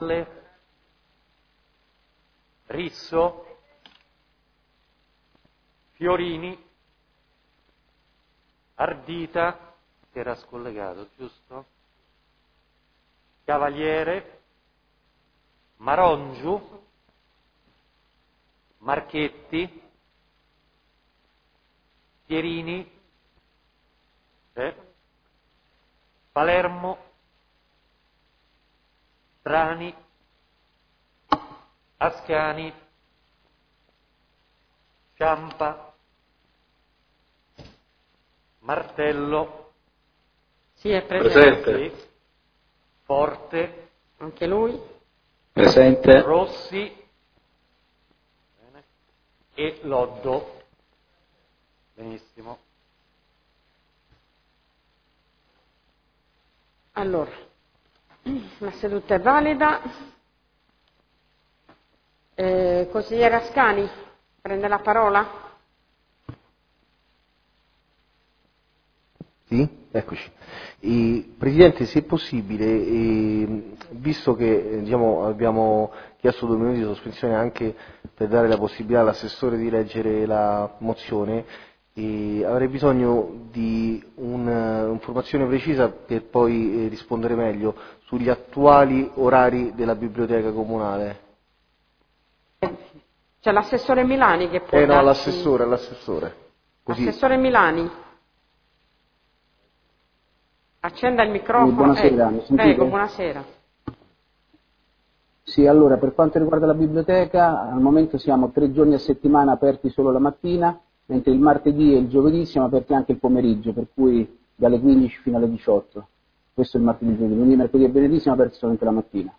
Risso, Fiorini, Ardita, che era scollegato, giusto? Cavaliere, Marongiu, Marchetti, Pierini, Palermo, Trani, Ascani, Ciampa, Martello, sì, è presente. Forte, anche lui, presente. Rossi e Loddo. Benissimo. Allora, la seduta è valida. Consigliere Ascani, prende la parola? Sì, eccoci. Presidente, se è possibile, visto che abbiamo chiesto 2 minuti di sospensione anche per dare la possibilità all'assessore di leggere la mozione, avrei bisogno di un'informazione precisa per poi rispondere meglio sugli attuali orari della biblioteca comunale. C'è l'assessore Milani che può No, darci... l'assessore. Così. Assessore Milani. Accenda il microfono. Buonasera, mi sentite? Prego, buonasera. Sì, allora, per quanto riguarda la biblioteca, al momento siamo 3 giorni a settimana aperti solo la mattina, mentre il martedì e il giovedì siamo aperti anche il pomeriggio, per cui dalle 15 fino alle 18. Questo è il martedì, lunedì, mercoledì e venerdì siamo aperti solamente la mattina.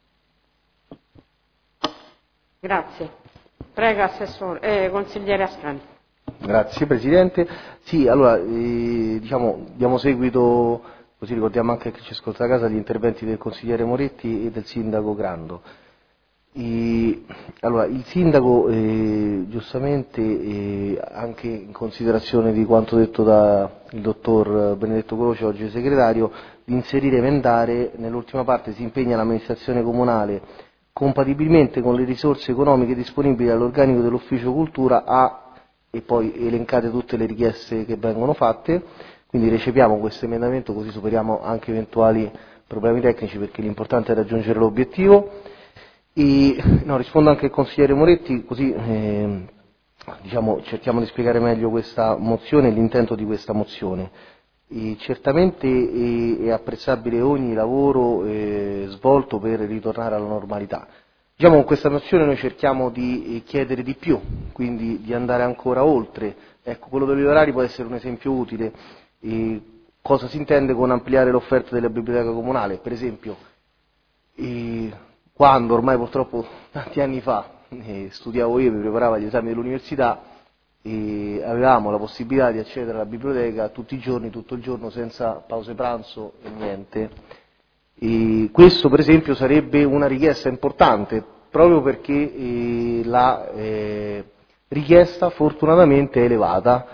Grazie. Prego, assessore, consigliere Ascani. Grazie Presidente. Sì, allora, diamo seguito, così ricordiamo anche a chi ci ascolta a casa, agli interventi del consigliere Moretti e del sindaco Grando. Allora, il sindaco giustamente, anche in considerazione di quanto detto dal dottor Benedetto Croce, oggi segretario, di inserire emendare, nell'ultima parte si impegna l'amministrazione comunale, compatibilmente con le risorse economiche disponibili all'organico dell'ufficio cultura, e poi elencate tutte le richieste che vengono fatte, quindi recepiamo questo emendamento così superiamo anche eventuali problemi tecnici, perché l'importante è raggiungere l'obiettivo. Rispondo anche al consigliere Moretti, così cerchiamo di spiegare meglio questa mozione e l'intento di questa mozione. Certamente è apprezzabile ogni lavoro svolto per ritornare alla normalità. Con questa mozione noi cerchiamo di chiedere di più, quindi di andare ancora oltre. Ecco, quello degli orari può essere un esempio utile. Cosa si intende con ampliare l'offerta della biblioteca comunale? Per esempio, quando ormai purtroppo tanti anni fa studiavo io, mi preparavo agli esami dell'università, avevamo la possibilità di accedere alla biblioteca tutti i giorni, tutto il giorno, senza pause pranzo e niente. Questo per esempio sarebbe una richiesta importante, proprio perché la richiesta fortunatamente è elevata.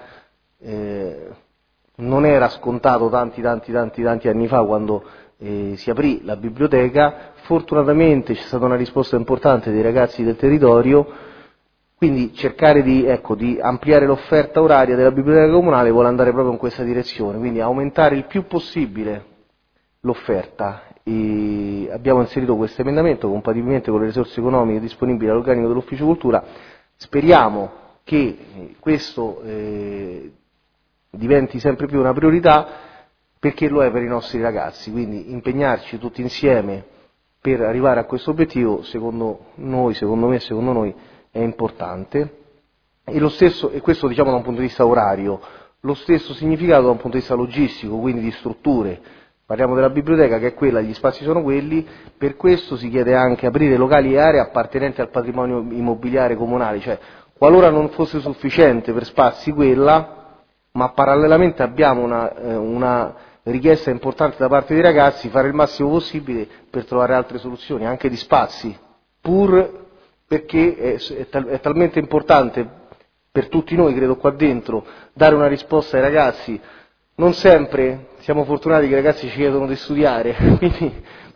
Non era scontato tanti anni fa, quando si aprì la biblioteca. Fortunatamente c'è stata una risposta importante dei ragazzi del territorio, quindi cercare di ampliare l'offerta oraria della biblioteca comunale vuole andare proprio in questa direzione, quindi aumentare il più possibile l'offerta. Abbiamo inserito questo emendamento compatibilmente con le risorse economiche disponibili all'organico dell'ufficio cultura. Speriamo che questo diventi sempre più una priorità, perché lo è per i nostri ragazzi, quindi impegnarci tutti insieme per arrivare a questo obiettivo, secondo noi è importante. E questo da un punto di vista orario, lo stesso significato da un punto di vista logistico, quindi di strutture. Parliamo della biblioteca, che è quella, gli spazi sono quelli, per questo si chiede anche aprire locali e aree appartenenti al patrimonio immobiliare comunale, cioè qualora non fosse sufficiente per spazi quella, ma parallelamente abbiamo una richiesta importante da parte dei ragazzi, fare il massimo possibile per trovare altre soluzioni, anche di spazi, pur perché è talmente importante per tutti noi, credo qua dentro, dare una risposta ai ragazzi. Non sempre siamo fortunati che i ragazzi ci chiedono di studiare, quindi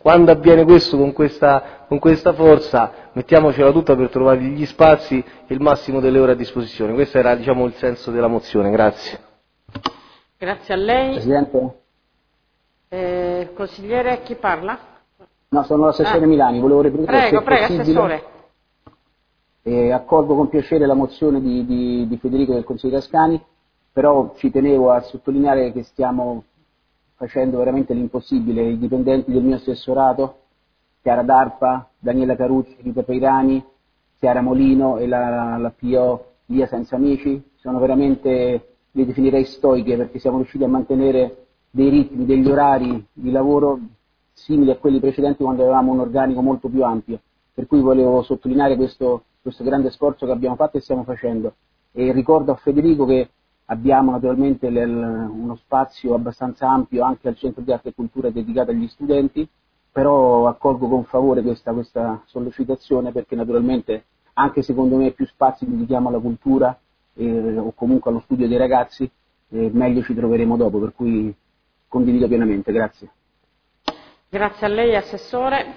Quando avviene questo con questa forza, mettiamocela tutta per trovare gli spazi e il massimo delle ore a disposizione. Questo era, diciamo, il senso della mozione. Grazie. Grazie a lei. Presidente? Consigliere, chi parla? No, sono l'assessore Milani, volevo replicare se Prego, possibile. Assessore. Accolgo con piacere la mozione di Federico del Consiglio Ascani, però ci tenevo a sottolineare che stiamo facendo veramente l'impossibile. I dipendenti del mio assessorato, Chiara D'Arpa, Daniela Carucci, Rita Peirani, Chiara Molino e la PO Lia Senza Amici, sono veramente, li definirei stoiche, perché siamo riusciti a mantenere dei ritmi, degli orari di lavoro simili a quelli precedenti quando avevamo un organico molto più ampio, per cui volevo sottolineare questo grande sforzo che abbiamo fatto e stiamo facendo. E ricordo a Federico che abbiamo naturalmente uno spazio abbastanza ampio anche al Centro di Arte e Cultura dedicato agli studenti, però accolgo con favore questa sollecitazione, perché naturalmente anche secondo me più spazi dedichiamo alla cultura o comunque allo studio dei ragazzi, meglio ci troveremo dopo, per cui condivido pienamente. Grazie. Grazie a lei, Assessore.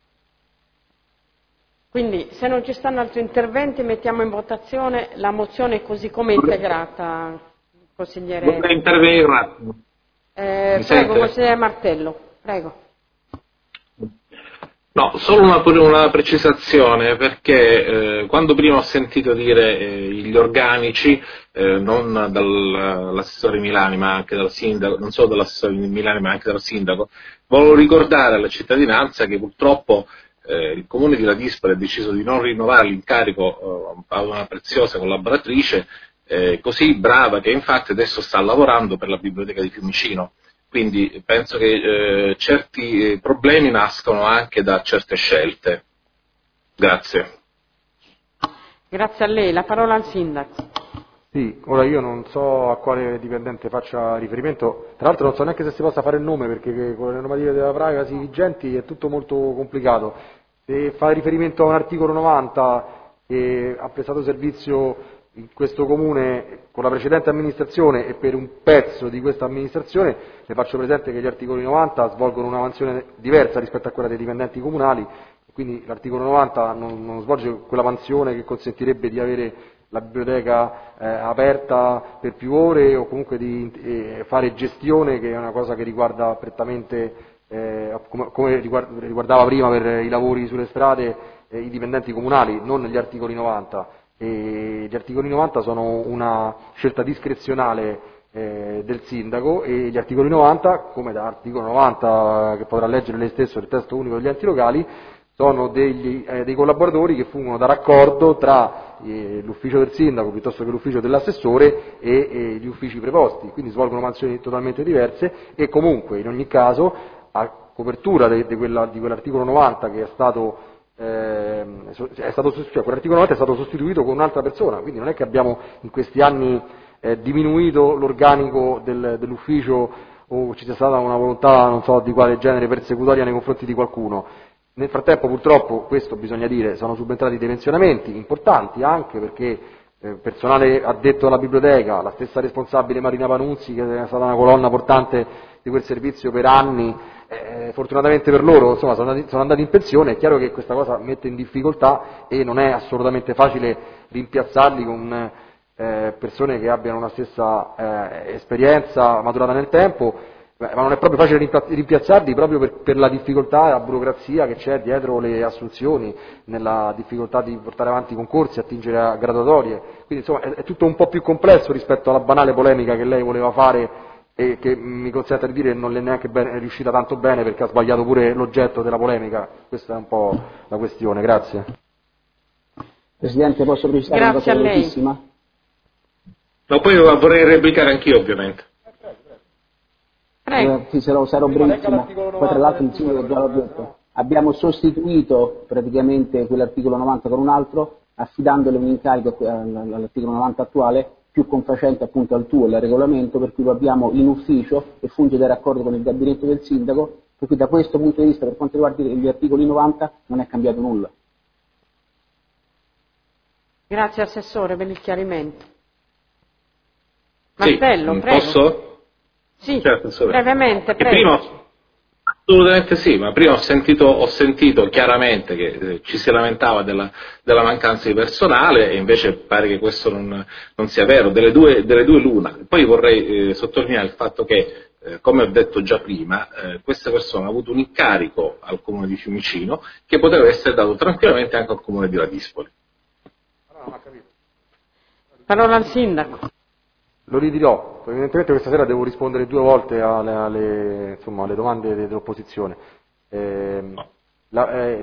Quindi, se non ci stanno altri interventi, mettiamo in votazione la mozione così come integrata, consigliere. Vorrei intervenire un attimo. Prego, consigliere Martello, prego. No, solo una precisazione, perché quando prima ho sentito dire gli organici, non dall'assessore Milani, ma anche dal sindaco, non solo dall'assessore Milani, ma anche dal sindaco, volevo ricordare alla cittadinanza che purtroppo il comune di Ladispoli ha deciso di non rinnovare l'incarico a una preziosa collaboratrice così brava, che infatti adesso sta lavorando per la biblioteca di Fiumicino. Quindi penso che certi problemi nascono anche da certe scelte. Grazie. Grazie a lei. La parola al sindaco. Sì, ora io non so a quale dipendente faccia riferimento, tra l'altro non so neanche se si possa fare il nome, perché con le normative della privacy vigenti è tutto molto complicato. Se fa riferimento a un articolo 90 che ha prestato servizio in questo comune con la precedente amministrazione e per un pezzo di questa amministrazione, le faccio presente che gli articoli 90 svolgono una mansione diversa rispetto a quella dei dipendenti comunali, quindi l'articolo 90 non svolge quella mansione che consentirebbe di avere la biblioteca aperta per più ore o comunque di fare gestione, che è una cosa che riguarda prettamente, come riguardava prima per i lavori sulle strade, i dipendenti comunali, non gli articoli 90. E gli articoli 90 sono una scelta discrezionale del sindaco, e gli articoli 90, come da articolo 90 che potrà leggere lei stesso del testo unico degli enti locali, sono dei collaboratori che fungono da raccordo tra l'ufficio del sindaco piuttosto che l'ufficio dell'assessore e gli uffici preposti, quindi svolgono mansioni totalmente diverse, e comunque in ogni caso a copertura di quell'articolo 90 che quell'articolo 90 è stato sostituito con un'altra persona, quindi non è che abbiamo in questi anni diminuito l'organico dell'ufficio o ci sia stata una volontà non so di quale genere persecutoria nei confronti di qualcuno. Nel frattempo purtroppo, questo bisogna dire, sono subentrati dei pensionamenti importanti, anche perché personale addetto alla biblioteca, la stessa responsabile Marina Panuzzi, che è stata una colonna portante di quel servizio per anni, fortunatamente per loro insomma, sono andati in pensione. È chiaro che questa cosa mette in difficoltà e non è assolutamente facile rimpiazzarli con persone che abbiano una stessa esperienza maturata nel tempo, ma non è proprio facile rimpiazzarli proprio per la difficoltà e la burocrazia che c'è dietro le assunzioni, nella difficoltà di portare avanti i concorsi, attingere a graduatorie. Quindi insomma è tutto un po' più complesso rispetto alla banale polemica che lei voleva fare e che mi consente di dire non le è neanche riuscita tanto bene, perché ha sbagliato pure l'oggetto della polemica. Questa è un po' la questione. Grazie. Presidente, posso precisare una cosa velocissima? No, poi vorrei replicare anch'io, ovviamente. Sì, sarò brevissimo. Poi tra l'altro il sindaco già l'ha detto. Abbiamo sostituito praticamente quell'articolo 90 con un altro, affidandole un incarico all'articolo 90 attuale, più confacente appunto al tuo, al regolamento, per cui lo abbiamo in ufficio e funge da raccordo con il gabinetto del sindaco, per cui da questo punto di vista, per quanto riguarda gli articoli 90, non è cambiato nulla. Grazie Assessore per il chiarimento. Martello, sì, prego. Posso? Sì, certo, brevemente, prego. Prima Assolutamente sì, ma prima ho sentito chiaramente che ci si lamentava della mancanza di personale e invece pare che questo non sia vero, delle due l'una. Poi vorrei sottolineare il fatto che, come ho detto già prima, questa persona ha avuto un incarico al Comune di Fiumicino che poteva essere dato tranquillamente anche al Comune di Ladispoli. Parola al Sindaco. Lo ridirò, evidentemente questa sera devo rispondere 2 volte alle domande dell'opposizione. La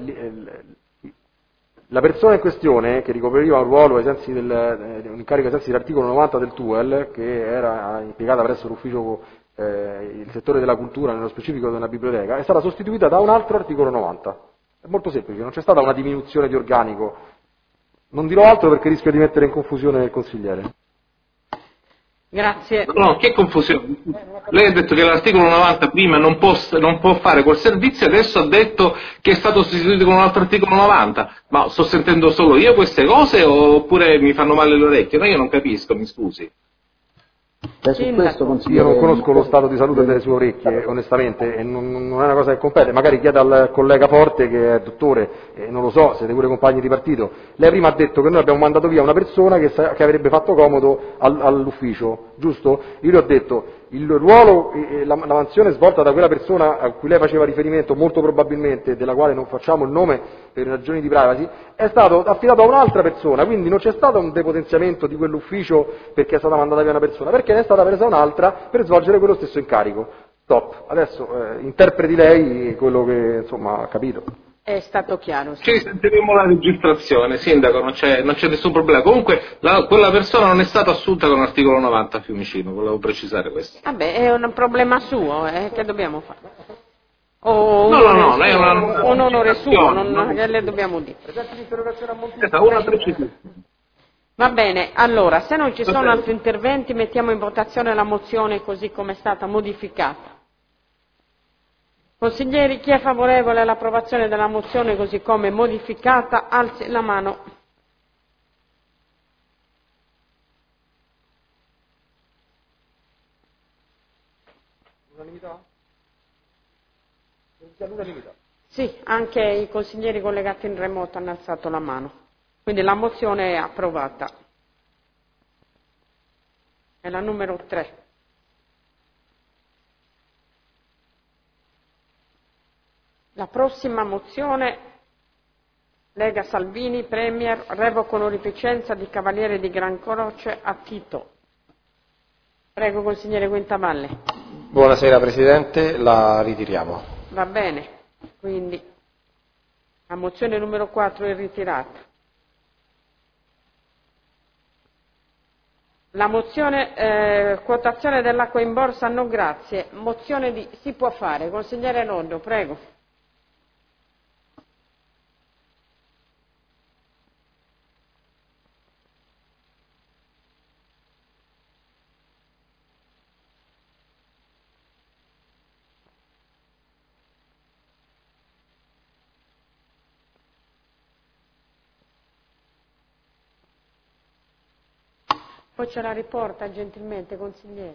persona in questione, che ricoperiva un ruolo un incarico ai sensi dell'articolo 90 del TUEL, che era impiegata presso l'ufficio il settore della cultura, nello specifico della biblioteca, è stata sostituita da un altro articolo 90. È molto semplice, non c'è stata una diminuzione di organico. Non dirò altro perché rischio di mettere in confusione il consigliere. Grazie. No, che confusione. Lei ha detto che l'articolo 90 prima non può fare quel servizio e adesso ha detto che è stato sostituito con un altro articolo 90. Ma sto sentendo solo io queste cose oppure mi fanno male le orecchie? No, io non capisco, mi scusi. Su questo, io non conosco lo stato di salute delle sue orecchie, onestamente, e non è una cosa che compete. Magari chieda al collega Forte, che è dottore, non lo so, siete pure compagni di partito. Lei prima ha detto che noi abbiamo mandato via una persona che avrebbe fatto comodo all'ufficio, giusto? Io le ho detto, il ruolo, la mansione svolta da quella persona a cui lei faceva riferimento, molto probabilmente, della quale non facciamo il nome per ragioni di privacy, è stato affidato a un'altra persona, quindi non c'è stato un depotenziamento di quell'ufficio perché è stata mandata via una persona, perché ne è stata presa un'altra per svolgere quello stesso incarico. Top. Adesso interpreti lei quello che ha capito. È stato chiaro. Sì. Ci sentiremo la registrazione, Sindaco, non c'è nessun problema. Comunque quella persona non è stata assunta con l'articolo 90 a Fiumicino, volevo precisare questo. Vabbè, è un problema suo, che dobbiamo fare? No, lei è un onore suo, che le dobbiamo dire. Una precisione. Va bene, allora, se non ci sono altri interventi mettiamo in votazione la mozione così come è stata modificata. Consiglieri, chi è favorevole all'approvazione della mozione così come modificata, alzi la mano. Unanimità? Sì, anche i consiglieri collegati in remoto hanno alzato la mano. Quindi la mozione è approvata. È la numero 3. La prossima mozione, Lega Salvini, Premier, revoca onorificenza di Cavaliere di Gran Croce a Tito. Prego, consigliere Quintavalle. Buonasera Presidente, la ritiriamo. Va bene, quindi la mozione numero 4 è ritirata. La mozione quotazione dell'acqua in borsa no grazie, mozione di si può fare. Consigliere Noddo, prego. Poi ce la riporta gentilmente, consigliere.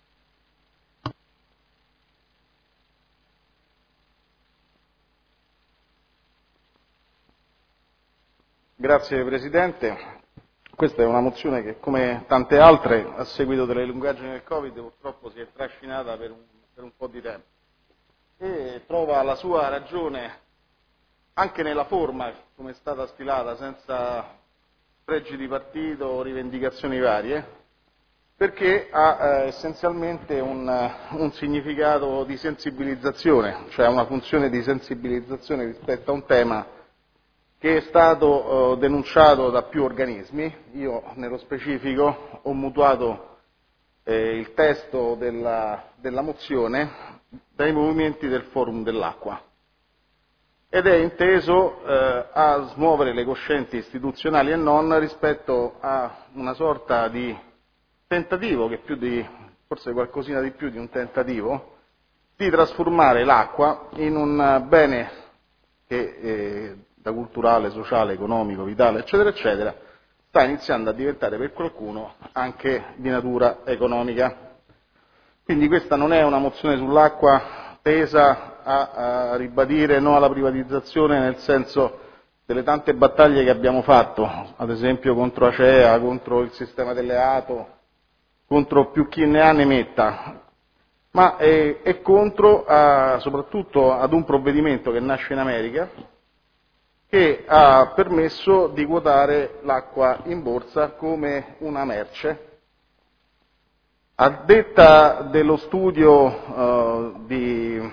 Grazie Presidente. Questa è una mozione che, come tante altre, a seguito delle lungaggini del Covid, purtroppo si è trascinata per un po' di tempo e trova la sua ragione anche nella forma come è stata stilata, senza pregi di partito o rivendicazioni varie, perché ha essenzialmente un significato di sensibilizzazione, cioè una funzione di sensibilizzazione rispetto a un tema che è stato denunciato da più organismi. Io nello specifico ho mutuato il testo della mozione dai movimenti del Forum dell'Acqua ed è inteso a smuovere le coscienze istituzionali e non rispetto a una sorta di tentativo, che forse qualcosina di più di un tentativo, di trasformare l'acqua in un bene che da culturale, sociale, economico, vitale, eccetera, eccetera, sta iniziando a diventare per qualcuno anche di natura economica. Quindi questa non è una mozione sull'acqua tesa a ribadire no alla privatizzazione nel senso delle tante battaglie che abbiamo fatto, ad esempio contro Acea, contro il sistema delle ATO, contro più chi ne ha ne metta, ma è contro soprattutto ad un provvedimento che nasce in America che ha permesso di quotare l'acqua in borsa come una merce. A detta dello studio di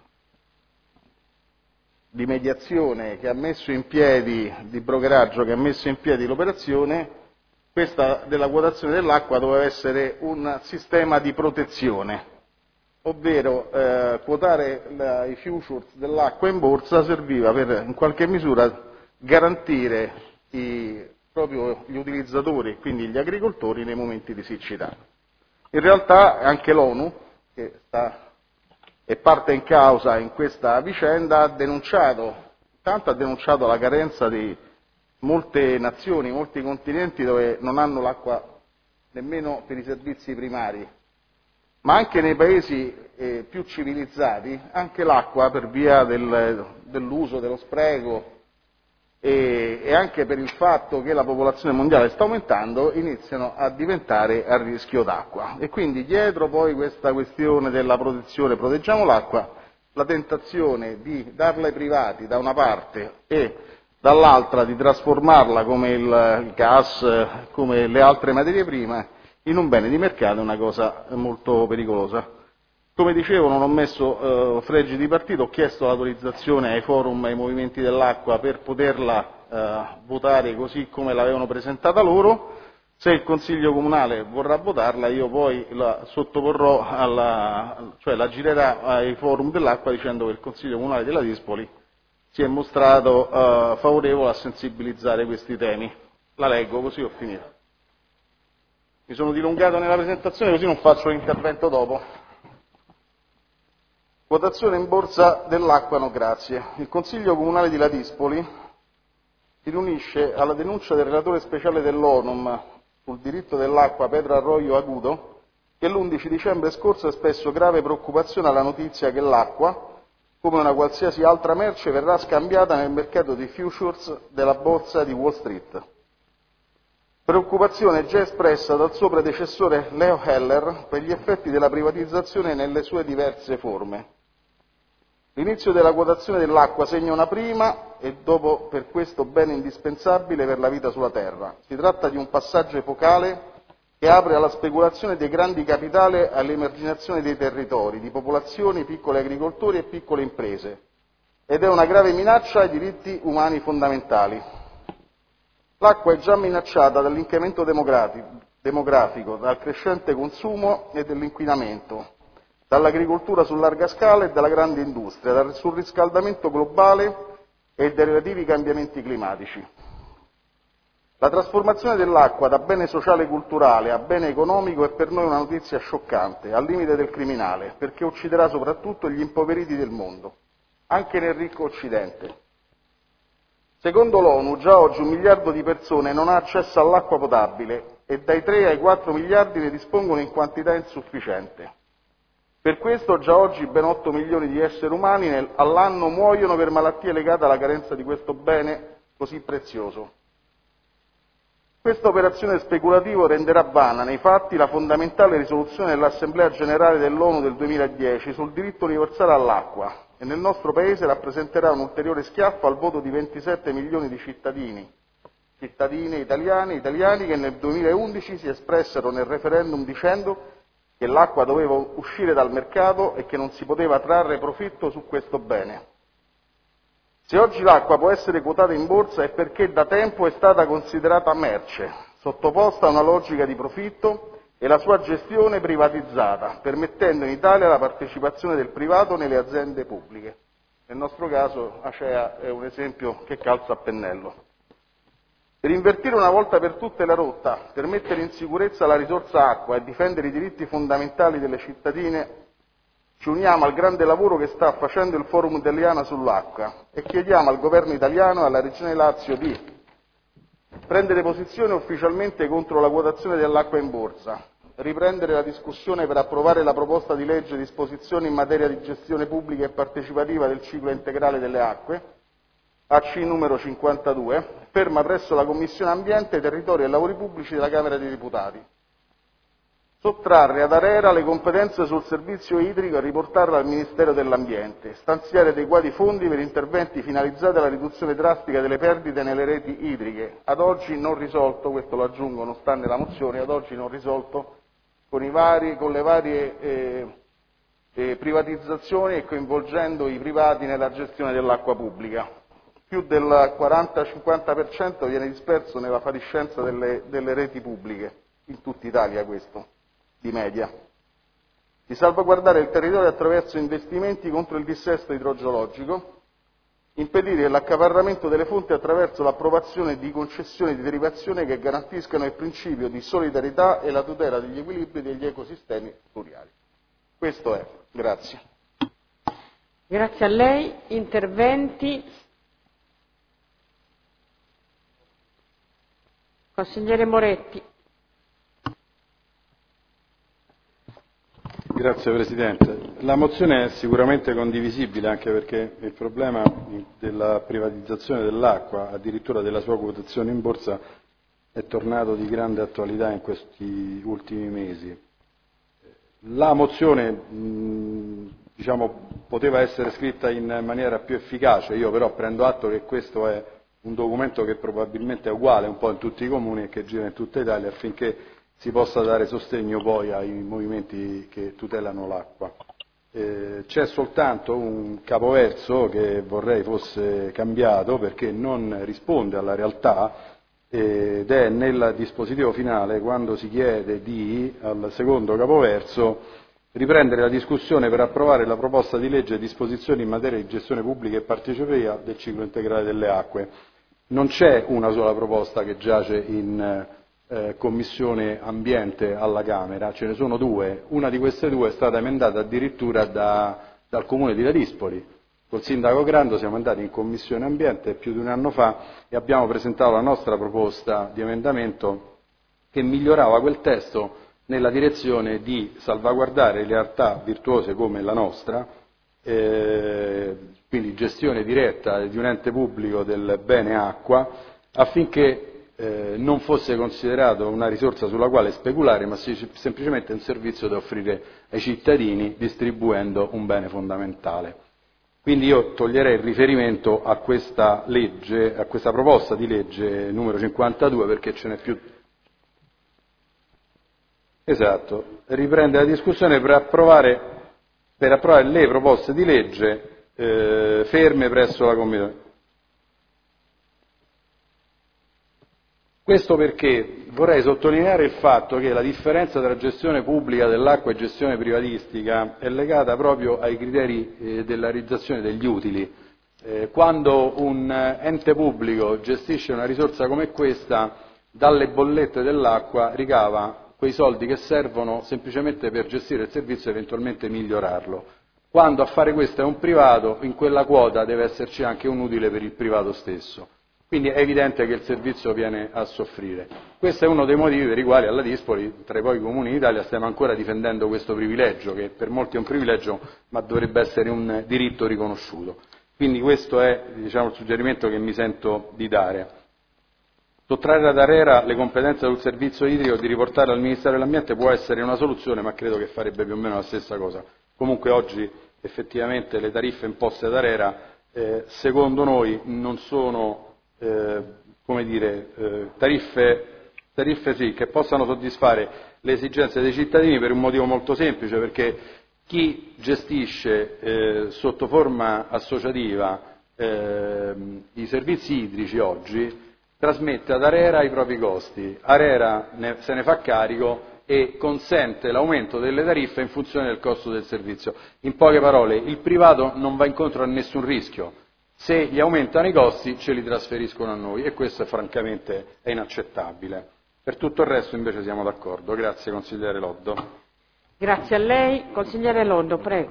mediazione che ha messo in piedi, di brokeraggio che ha messo in piedi l'operazione, questa della quotazione dell'acqua doveva essere un sistema di protezione, ovvero quotare i futures dell'acqua in borsa serviva per in qualche misura garantire proprio gli utilizzatori, quindi gli agricoltori, nei momenti di siccità. In realtà anche l'ONU, che è parte in causa in questa vicenda, ha denunciato la carenza di molte nazioni, molti continenti dove non hanno l'acqua nemmeno per i servizi primari, ma anche nei paesi più civilizzati, anche l'acqua per via dell'uso, dello spreco e anche per il fatto che la popolazione mondiale sta aumentando, iniziano a diventare a rischio d'acqua. E quindi dietro poi questa questione della protezione, proteggiamo l'acqua, la tentazione di darla ai privati da una parte e dall'altra di trasformarla come il gas, come le altre materie prime, in un bene di mercato è una cosa molto pericolosa. Come dicevo, non ho messo fregi di partito, ho chiesto l'autorizzazione ai forum e ai movimenti dell'acqua per poterla votare così come l'avevano presentata loro. Se il Consiglio Comunale vorrà votarla, io poi la sottoporrò cioè la girerà ai forum dell'acqua dicendo che il Consiglio Comunale della Dispoli si è mostrato favorevole a sensibilizzare questi temi. La leggo, così ho finito. Mi sono dilungato nella presentazione, così non faccio l'intervento dopo. Quotazione in borsa dell'acqua, no grazie. Il Consiglio Comunale di Ladispoli si riunisce alla denuncia del relatore speciale dell'ONUM sul diritto dell'acqua Pedro Arroyo Agudo, che l'11 dicembre scorso ha espresso grave preoccupazione alla notizia che l'acqua, come una qualsiasi altra merce, verrà scambiata nel mercato di futures della borsa di Wall Street. Preoccupazione già espressa dal suo predecessore Leo Heller per gli effetti della privatizzazione nelle sue diverse forme. L'inizio della quotazione dell'acqua segna una prima e dopo per questo bene indispensabile per la vita sulla Terra. Si tratta di un passaggio epocale che apre alla speculazione dei grandi capitali e all'emarginazione dei territori, di popolazioni, piccoli agricoltori e piccole imprese, ed è una grave minaccia ai diritti umani fondamentali. L'acqua è già minacciata dall'incremento demografico, dal crescente consumo e dell'inquinamento, dall'agricoltura su larga scala e dalla grande industria, dal surriscaldamento globale e dai relativi cambiamenti climatici. La trasformazione dell'acqua da bene sociale e culturale a bene economico è per noi una notizia scioccante, al limite del criminale, perché ucciderà soprattutto gli impoveriti del mondo, anche nel ricco Occidente. Secondo l'ONU, già oggi 1 miliardo di persone non ha accesso all'acqua potabile e dai 3 ai 4 miliardi ne dispongono in quantità insufficiente. Per questo già oggi ben 8 milioni di esseri umani all'anno muoiono per malattie legate alla carenza di questo bene così prezioso. Questa operazione speculativa renderà vana nei fatti la fondamentale risoluzione dell'Assemblea Generale dell'ONU del 2010 sul diritto universale all'acqua e nel nostro Paese rappresenterà un ulteriore schiaffo al voto di 27 milioni di cittadine italiani che nel 2011 si espressero nel referendum dicendo che l'acqua doveva uscire dal mercato e che non si poteva trarre profitto su questo bene. Se oggi l'acqua può essere quotata in borsa è perché da tempo è stata considerata merce, sottoposta a una logica di profitto e la sua gestione privatizzata, permettendo in Italia la partecipazione del privato nelle aziende pubbliche. Nel nostro caso Acea è un esempio che calza a pennello. Per invertire una volta per tutte la rotta, per mettere in sicurezza la risorsa acqua e difendere i diritti fondamentali delle cittadine, ci uniamo al grande lavoro che sta facendo il Forum Italiano sull'acqua e chiediamo al Governo italiano e alla Regione Lazio di prendere posizione ufficialmente contro la quotazione dell'acqua in borsa, riprendere la discussione per approvare la proposta di legge disposizioni in materia di gestione pubblica e partecipativa del ciclo integrale delle acque, AC numero 52, ferma presso la Commissione Ambiente, Territorio e Lavori Pubblici della Camera dei Deputati. Sottrarre ad ARERA le competenze sul servizio idrico e riportarle al Ministero dell'Ambiente, stanziare adeguati fondi per interventi finalizzati alla riduzione drastica delle perdite nelle reti idriche, ad oggi non risolto, questo lo aggiungo, non sta nella mozione, ad oggi non risolto con le varie privatizzazioni e coinvolgendo i privati nella gestione dell'acqua pubblica. Più del 40-50% viene disperso nella fatiscenza delle reti pubbliche, in tutta Italia questo, di media. Di salvaguardare il territorio attraverso investimenti contro il dissesto idrogeologico, impedire l'accaparramento delle fonti attraverso l'approvazione di concessioni di derivazione che garantiscano il principio di solidarietà e la tutela degli equilibri degli ecosistemi fluviali. Questo è. Grazie. Grazie a lei. Interventi? Consigliere Moretti. Grazie Presidente. La mozione è sicuramente condivisibile anche perché il problema della privatizzazione dell'acqua, addirittura della sua quotazione in borsa, è tornato di grande attualità in questi ultimi mesi. La mozione poteva essere scritta in maniera più efficace, io però prendo atto che questo è un documento che probabilmente è uguale un po' in tutti i comuni e che gira in tutta Italia affinché si possa dare sostegno poi ai movimenti che tutelano l'acqua. C'è soltanto un capoverso che vorrei fosse cambiato perché non risponde alla realtà ed è nel dispositivo finale quando si chiede al secondo capoverso, riprendere la discussione per approvare la proposta di legge e disposizioni in materia di gestione pubblica e partecipativa del ciclo integrale delle acque. Non c'è una sola proposta che giace in Commissione Ambiente alla Camera, ce ne sono due. Una di queste due è stata emendata addirittura dal Comune di Ladispoli. Col sindaco Grando siamo andati in Commissione Ambiente più di un anno fa e abbiamo presentato la nostra proposta di emendamento che migliorava quel testo nella direzione di salvaguardare le realtà virtuose come la nostra, quindi gestione diretta di un ente pubblico del bene acqua, affinché non fosse considerato una risorsa sulla quale speculare, ma semplicemente un servizio da offrire ai cittadini distribuendo un bene fondamentale. Quindi io toglierei il riferimento a questa legge, a questa proposta di legge numero 52 perché ce n'è più. Esatto, riprende la discussione per approvare le proposte di legge ferme presso la Commissione. Questo perché vorrei sottolineare il fatto che la differenza tra gestione pubblica dell'acqua e gestione privatistica è legata proprio ai criteri della realizzazione degli utili. Quando un ente pubblico gestisce una risorsa come questa, dalle bollette dell'acqua ricava quei soldi che servono semplicemente per gestire il servizio e eventualmente migliorarlo. Quando a fare questo è un privato, in quella quota deve esserci anche un utile per il privato stesso. Quindi è evidente che il servizio viene a soffrire. Questo è uno dei motivi per i quali a Ladispoli, tra i pochi comuni d'Italia, stiamo ancora difendendo questo privilegio, che per molti è un privilegio, ma dovrebbe essere un diritto riconosciuto. Quindi questo è il suggerimento che mi sento di dare. Sottrarre ad ARERA le competenze sul servizio idrico e di riportarle al Ministero dell'Ambiente può essere una soluzione, ma credo che farebbe più o meno la stessa cosa. Comunque oggi effettivamente le tariffe imposte ad ARERA, secondo noi, non sono tariffe sì, che possano soddisfare le esigenze dei cittadini per un motivo molto semplice, perché chi gestisce sotto forma associativa i servizi idrici oggi trasmette ad ARERA i propri costi, ARERA se ne fa carico e consente l'aumento delle tariffe in funzione del costo del servizio. In poche parole, il privato non va incontro a nessun rischio. Se gli aumentano i costi ce li trasferiscono a noi e questo francamente è inaccettabile. Per tutto il resto invece siamo d'accordo. Grazie consigliere Loddo. Grazie a lei. Consigliere Loddo, prego.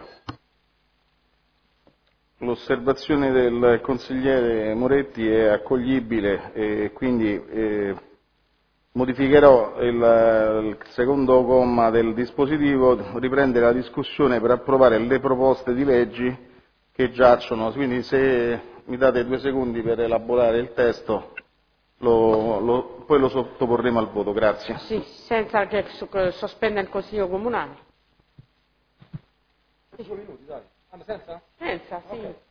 L'osservazione del consigliere Moretti è accoglibile e quindi modificherò il secondo comma del dispositivo, riprendere la discussione per approvare le proposte di leggi che giacciono, quindi se mi date 2 secondi per elaborare il testo, poi lo sottoporremo al voto. Grazie. Sì, senza che sospenda il Consiglio Comunale. 10 minuti, dai. Senza? Senza, sì. Okay.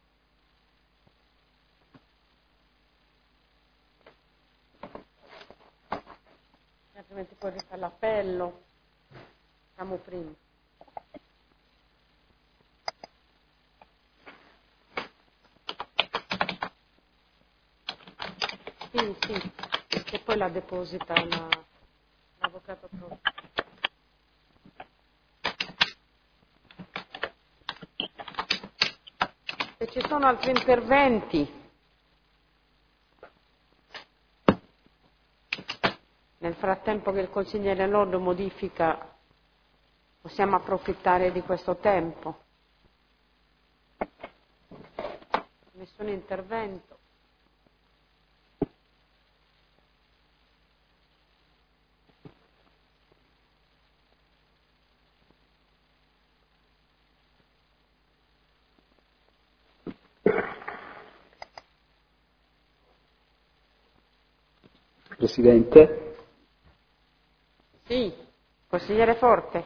Altrimenti poi rifà l'appello. Siamo prima. Sì, e poi la deposita l'avvocato proprio. Se ci sono altri interventi, nel frattempo che il consigliere Loddo modifica, possiamo approfittare di questo tempo. Nessun intervento. Presidente. Sì, consigliere Forte.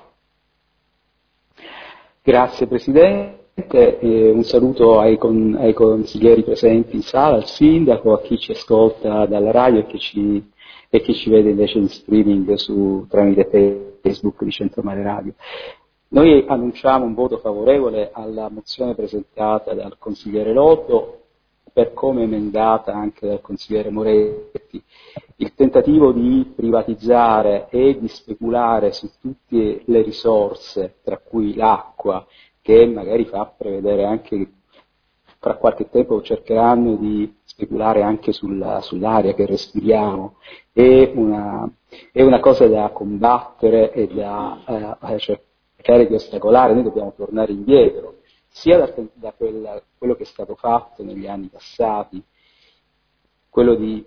Grazie Presidente, un saluto ai consiglieri presenti in sala, al Sindaco, a chi ci ascolta dalla radio e chi ci vede invece in streaming tramite Facebook di Centromare Radio. Noi annunciamo un voto favorevole alla mozione presentata dal consigliere Loddo, per come emendata anche dal consigliere Moretti. Il tentativo di privatizzare e di speculare su tutte le risorse, tra cui l'acqua, che magari fa prevedere anche che fra qualche tempo cercheranno di speculare anche sull'aria che respiriamo, è una cosa da combattere e da cercare di ostacolare. Noi dobbiamo tornare indietro, sia da quello che è stato fatto negli anni passati, quello di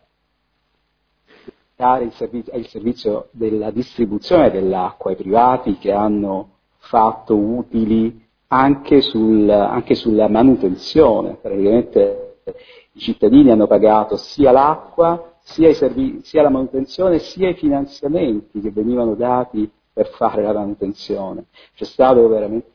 dare il servizio della distribuzione dell'acqua ai privati che hanno fatto utili anche sulla manutenzione. Praticamente i cittadini hanno pagato sia l'acqua, sia la manutenzione, sia i finanziamenti che venivano dati per fare la manutenzione. C'è stato veramente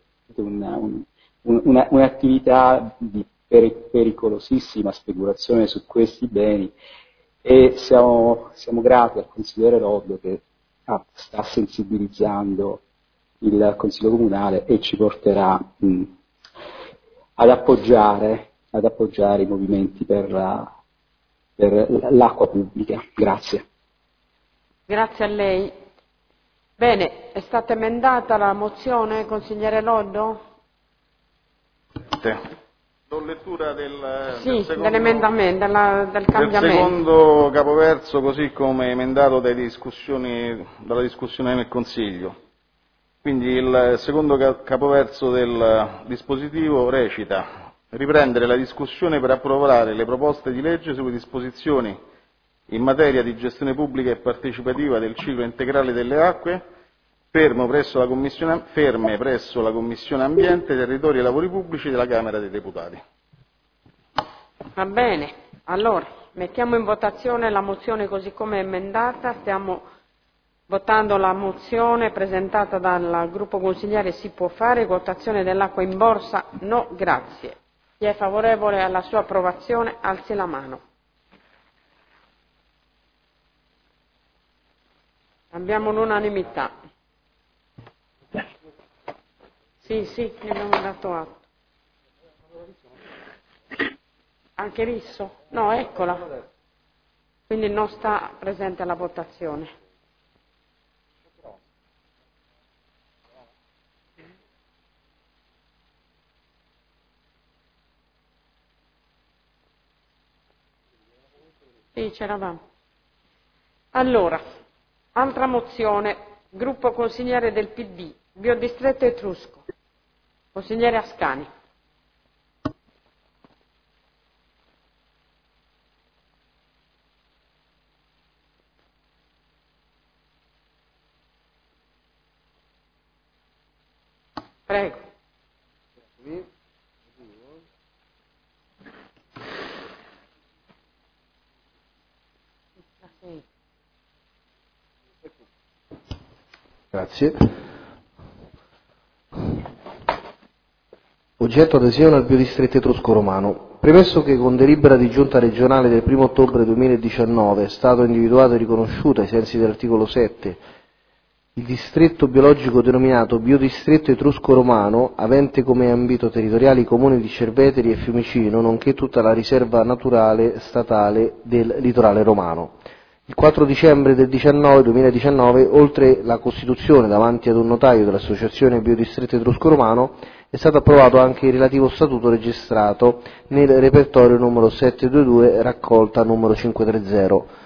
un'attività di pericolosissima speculazione su questi beni, e siamo grati al consigliere Loddo che sta sensibilizzando il Consiglio Comunale e ci porterà ad appoggiare i movimenti per l'acqua pubblica. Grazie. Grazie a lei. Bene, è stata emendata la mozione, consigliere Loddo? Do lettura dell'emendamento, del cambiamento. Del secondo capoverso, così come emendato dalla discussione nel Consiglio. Quindi il secondo capoverso del dispositivo recita: riprendere la discussione per approvare le proposte di legge sulle disposizioni in materia di gestione pubblica e partecipativa del ciclo integrale delle acque, ferme presso la Commissione Ambiente, Territorio e Lavori Pubblici della Camera dei Deputati. Va bene, allora mettiamo in votazione la mozione così come emendata. Stiamo votando la mozione presentata dal gruppo consigliare Si può fare, quotazione dell'acqua in borsa, no grazie. Chi è favorevole alla sua approvazione alzi la mano. Abbiamo l'unanimità. Sì, ne abbiamo dato atto. Anche Risso? No, eccola. Quindi non sta presente alla votazione. Sì, c'eravamo. Allora, altra mozione, gruppo consigliere del PD, Biodistretto Etrusco. Consigliere Ascani. Prego. Grazie. Oggetto adesione al biodistretto etrusco romano. Premesso che con delibera di giunta regionale del 1 ottobre 2019 è stato individuato e riconosciuto ai sensi dell'articolo 7 il distretto biologico denominato biodistretto etrusco romano, avente come ambito territoriale i comuni di Cerveteri e Fiumicino, nonché tutta la riserva naturale statale del litorale romano. Il 4 dicembre del 2019, oltre la costituzione davanti ad un notaio dell'Associazione Biodistretto Etrusco Romano, è stato approvato anche il relativo statuto registrato nel repertorio numero 722, raccolta numero 530.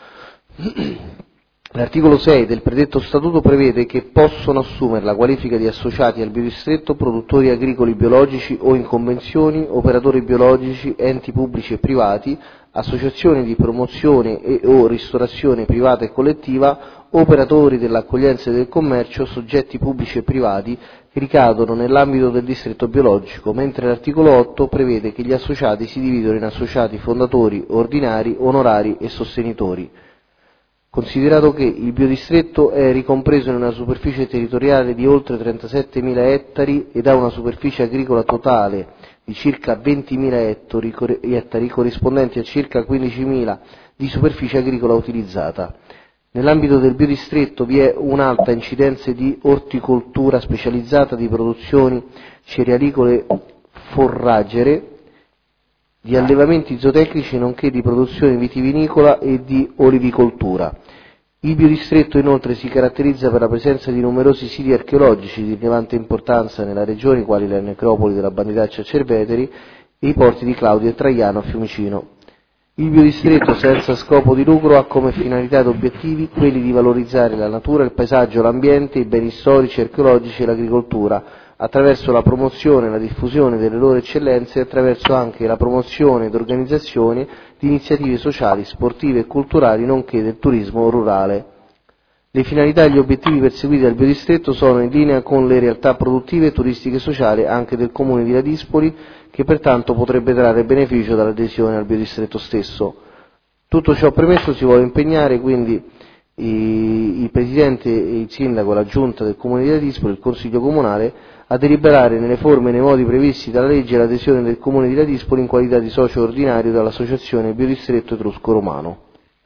L'articolo 6 del predetto statuto prevede che possono assumere la qualifica di associati al biodistretto produttori agricoli biologici o in convenzioni, operatori biologici, enti pubblici e privati, associazioni di promozione e o ristorazione privata e collettiva, operatori dell'accoglienza e del commercio, soggetti pubblici e privati che ricadono nell'ambito del distretto biologico, mentre l'articolo 8 prevede che gli associati si dividono in associati fondatori, ordinari, onorari e sostenitori. Considerato che il biodistretto è ricompreso in una superficie territoriale di oltre 37.000 ettari ed ha una superficie agricola totale di circa 20.000 ettari corrispondenti a circa 15.000 di superficie agricola utilizzata. Nell'ambito del biodistretto vi è un'alta incidenza di orticoltura specializzata di produzioni cerealicole forragere, di allevamenti zootecnici nonché di produzione vitivinicola e di olivicoltura. Il biodistretto inoltre si caratterizza per la presenza di numerosi siti archeologici di rilevante importanza nella regione, quali le necropoli della Banditaccia a Cerveteri e i porti di Claudio e Traiano a Fiumicino. Il biodistretto, senza scopo di lucro, ha come finalità ed obiettivi quelli di valorizzare la natura, il paesaggio, l'ambiente, i beni storici, archeologici e l'agricoltura, attraverso la promozione e la diffusione delle loro eccellenze e attraverso anche la promozione ed organizzazione di iniziative sociali, sportive e culturali, nonché del turismo rurale. Le finalità e gli obiettivi perseguiti dal biodistretto sono in linea con le realtà produttive, turistiche e sociali anche del comune di Ladispoli, che pertanto potrebbe trarre beneficio dall'adesione al biodistretto stesso. Tutto ciò premesso, si vuole impegnare quindi il Presidente e il Sindaco, la Giunta del Comune di Ladispoli, il Consiglio Comunale, a deliberare nelle forme e nei modi previsti dalla legge l'adesione del Comune di Ladispoli in qualità di socio ordinario dall'Associazione Biodistretto Etrusco Romano.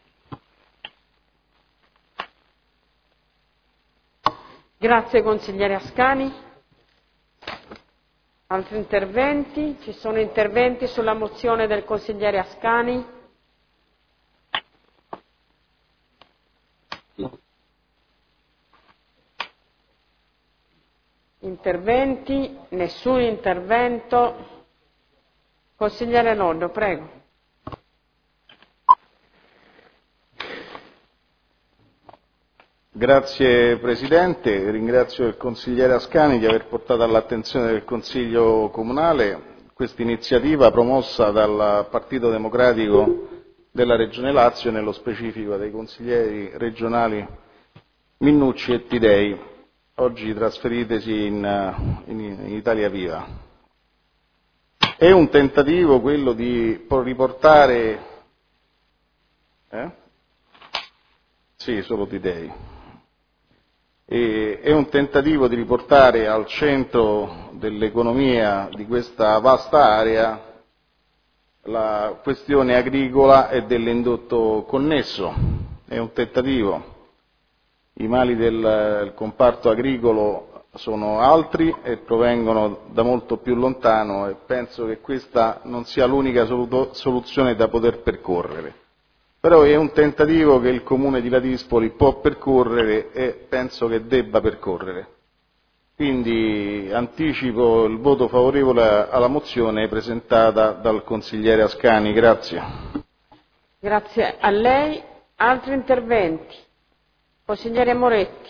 Grazie consigliere Ascani. Altri interventi? Ci sono interventi sulla mozione del consigliere Ascani? Interventi? Nessun intervento. Consigliere Loddo, prego. Grazie Presidente, ringrazio il consigliere Ascani di aver portato all'attenzione del Consiglio Comunale questa iniziativa promossa dal Partito Democratico della Regione Lazio e nello specifico dei consiglieri regionali Minnucci e Tidei, oggi trasferitesi in Italia Viva. È un tentativo quello di riportare... Sì, solo Tidei. È un tentativo di riportare al centro dell'economia di questa vasta area la questione agricola e dell'indotto connesso. È un tentativo. I mali del comparto agricolo sono altri e provengono da molto più lontano e penso che questa non sia l'unica soluzione da poter percorrere. Però è un tentativo che il Comune di Ladispoli può percorrere e penso che debba percorrere. Quindi anticipo il voto favorevole alla mozione presentata dal consigliere Ascani. Grazie. Grazie a lei. Altri interventi? Consigliere Moretti.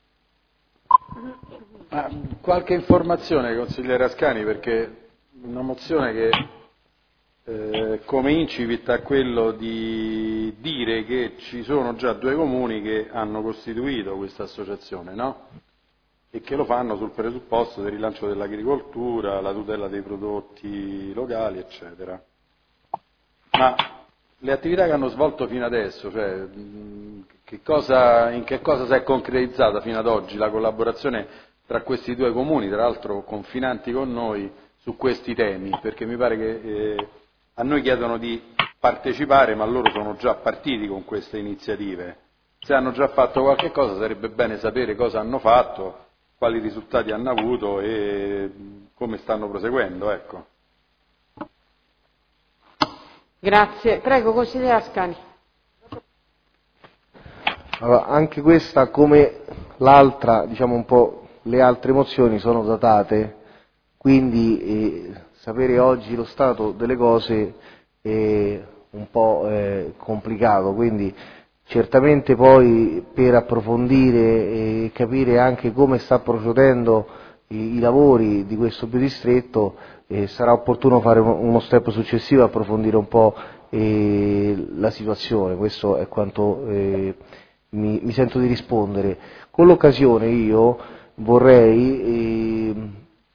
Qualche informazione, consigliere Ascani, perché una mozione che come incipit a quello di dire che ci sono già 2 comuni che hanno costituito questa associazione, no? e che lo fanno sul presupposto del rilancio dell'agricoltura, la tutela dei prodotti locali, eccetera. Ma le attività che hanno svolto fino adesso, cioè, in che cosa si è concretizzata fino ad oggi la collaborazione tra questi due comuni, tra l'altro confinanti con noi, su questi temi? Perché mi pare che a noi chiedono di partecipare, ma loro sono già partiti con queste iniziative. Se hanno già fatto qualche cosa sarebbe bene sapere cosa hanno fatto, quali risultati hanno avuto e come stanno proseguendo. Ecco. Grazie. Prego, consigliere Ascani. Allora, anche questa, come l'altra, diciamo un po' le altre mozioni, sono datate, quindi sapere oggi lo stato delle cose è un po' complicato, quindi certamente poi per approfondire e capire anche come sta procedendo i lavori di questo biodistretto sarà opportuno fare uno step successivo, approfondire un po' la situazione. Questo è quanto mi sento di rispondere. Con l'occasione io vorrei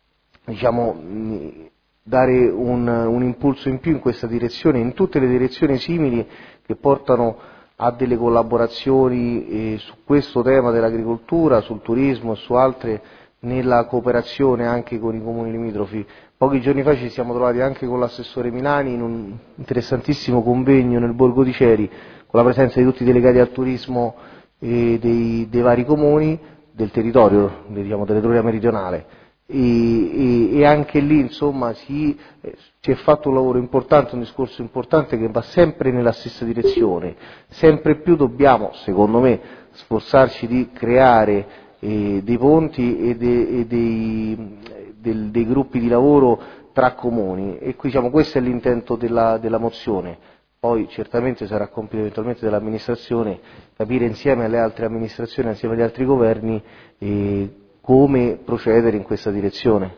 dare un impulso in più in questa direzione, in tutte le direzioni simili che portano a delle collaborazioni su questo tema dell'agricoltura, sul turismo e su altre, nella cooperazione anche con i comuni limitrofi. Pochi giorni fa ci siamo trovati anche con l'assessore Milani in un interessantissimo convegno nel Borgo di Ceri, con la presenza di tutti i delegati al turismo dei vari comuni del territorio, dell'Etruria meridionale. E anche lì insomma si è fatto un lavoro importante, un discorso importante che va sempre nella stessa direzione. Sempre più dobbiamo, secondo me, sforzarci di creare dei ponti e dei gruppi di lavoro tra comuni, e qui questo è l'intento della mozione. Poi certamente sarà compito eventualmente dell'amministrazione capire insieme alle altre amministrazioni, insieme agli altri governi, come procedere in questa direzione.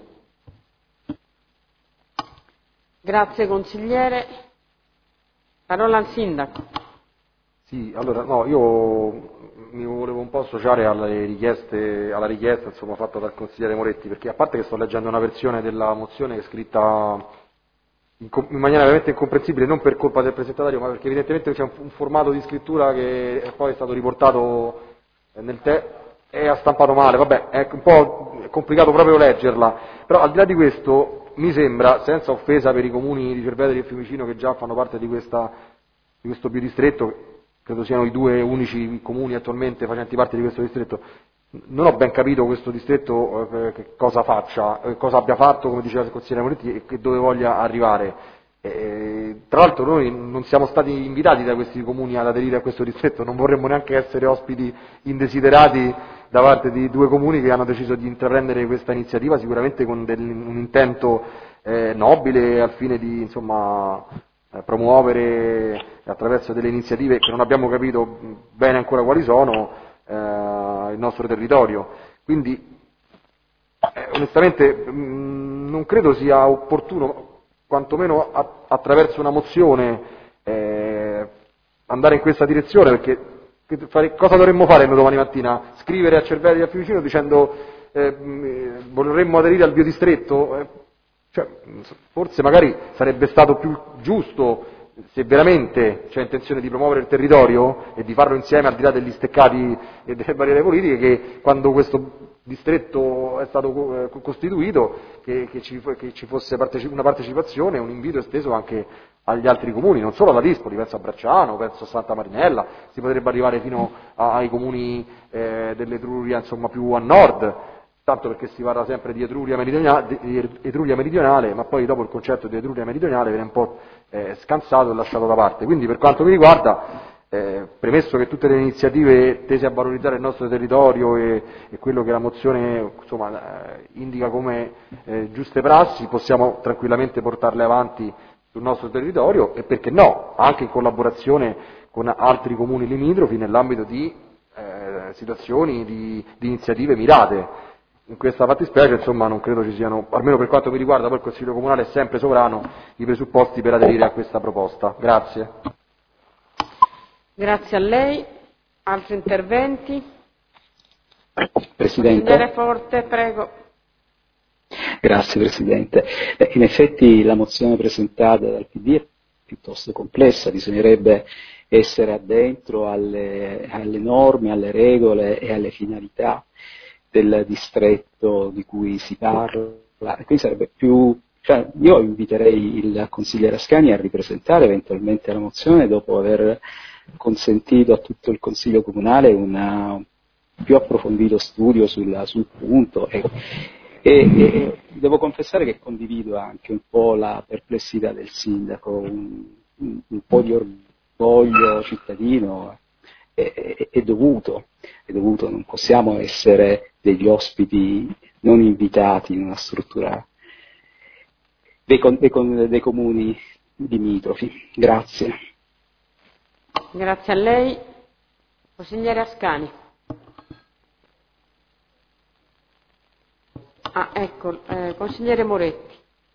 Grazie consigliere. Parola al sindaco. Sì, allora no, io mi volevo un po' associare alla richiesta insomma, fatta dal consigliere Moretti, perché a parte che sto leggendo una versione della mozione che è scritta in maniera veramente incomprensibile, non per colpa del presentatario, ma perché evidentemente c'è un formato di scrittura che poi è stato riportato e ha stampato male, vabbè, è un po' complicato proprio leggerla, però al di là di questo mi sembra, senza offesa per i comuni di Cerveteri e Fiumicino che già fanno parte di questo biodistretto, credo siano i due unici comuni attualmente facenti parte di questo distretto, non ho ben capito questo distretto che cosa faccia, cosa abbia fatto, come diceva il consigliere Moretti, e dove voglia arrivare. Tra l'altro noi non siamo stati invitati da questi comuni ad aderire a questo distretto, non vorremmo neanche essere ospiti indesiderati da parte di due comuni che hanno deciso di intraprendere questa iniziativa, sicuramente con un intento nobile al fine di promuovere attraverso delle iniziative che non abbiamo capito bene ancora quali sono il nostro territorio. Quindi onestamente non credo sia opportuno, quantomeno attraverso una mozione, andare in questa direzione, perché cosa dovremmo fare noi domani mattina? Scrivere a Cerveteri e a Fiumicino dicendo vorremmo aderire al biodistretto? Forse magari sarebbe stato più giusto, se veramente c'è intenzione di promuovere il territorio e di farlo insieme al di là degli steccati e delle barriere politiche, che quando questo distretto è stato costituito che ci fosse una partecipazione, un invito esteso anche agli altri comuni, non solo alla Dispoli, penso a Bracciano, penso a Santa Marinella, si potrebbe arrivare fino ai comuni dell'Etruria più a nord, tanto perché si parla sempre di Etruria meridionale, ma poi dopo il concetto di Etruria meridionale viene un po' scansato e lasciato da parte. Quindi per quanto mi riguarda, premesso che tutte le iniziative tese a valorizzare il nostro territorio e quello che la mozione indica come giuste prassi, possiamo tranquillamente portarle avanti sul nostro territorio e, perché no, anche in collaborazione con altri comuni limitrofi nell'ambito di situazioni, di iniziative mirate. In questa fattispecie non credo ci siano, almeno per quanto mi riguarda, poi il Consiglio Comunale è sempre sovrano, i presupposti per aderire a questa proposta. Grazie. Grazie a lei. Altri interventi? Presidente. Consigliere Forte, prego. Grazie Presidente. In effetti la mozione presentata dal PD è piuttosto complessa, bisognerebbe essere addentro alle norme, alle regole e alle finalità del distretto di cui si parla. Quindi sarebbe più, io inviterei il consigliere Ascani a ripresentare eventualmente la mozione dopo aver consentito a tutto il Consiglio Comunale un più approfondito studio sul punto e devo confessare che condivido anche un po' la perplessità del sindaco, un po' di orgoglio cittadino è dovuto, non possiamo essere degli ospiti non invitati in una struttura dei comuni limitrofi. Grazie. Grazie a lei. Consigliere Ascani. Ecco, consigliere Moretti.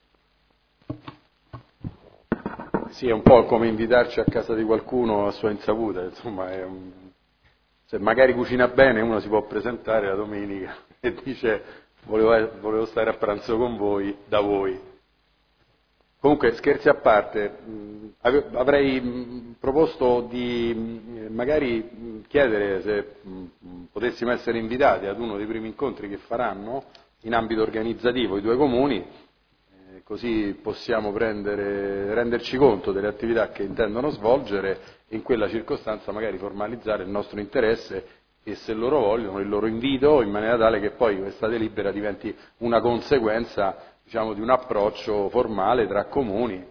Sì, è un po' come invitarci a casa di qualcuno a sua insaputa, insomma, se magari cucina bene uno si può presentare la domenica e dice volevo stare a pranzo con voi, da voi. Comunque, scherzi a parte, avrei proposto di magari chiedere se potessimo essere invitati ad uno dei primi incontri che faranno in ambito organizzativo i due comuni, così possiamo renderci conto delle attività che intendono svolgere e in quella circostanza magari formalizzare il nostro interesse e, se loro vogliono, il loro invito, in maniera tale che poi questa delibera diventi una conseguenza, diciamo, di un approccio formale tra comuni.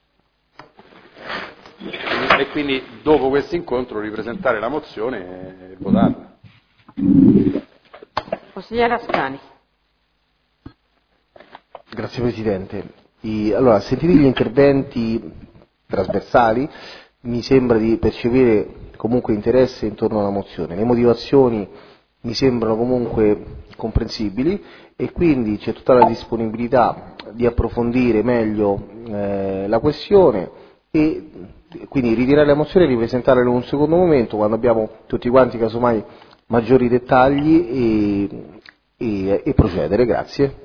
E quindi dopo questo incontro ripresentare la mozione e votarla. Consigliere Ascani. Grazie Presidente. Allora, sentiti gli interventi trasversali, mi sembra di percepire comunque interesse intorno alla mozione. Le motivazioni mi sembrano comunque comprensibili e quindi c'è tutta la disponibilità di approfondire meglio la questione e quindi ritirare la mozione e ripresentarla in un secondo momento quando abbiamo tutti quanti casomai maggiori dettagli e procedere. Grazie.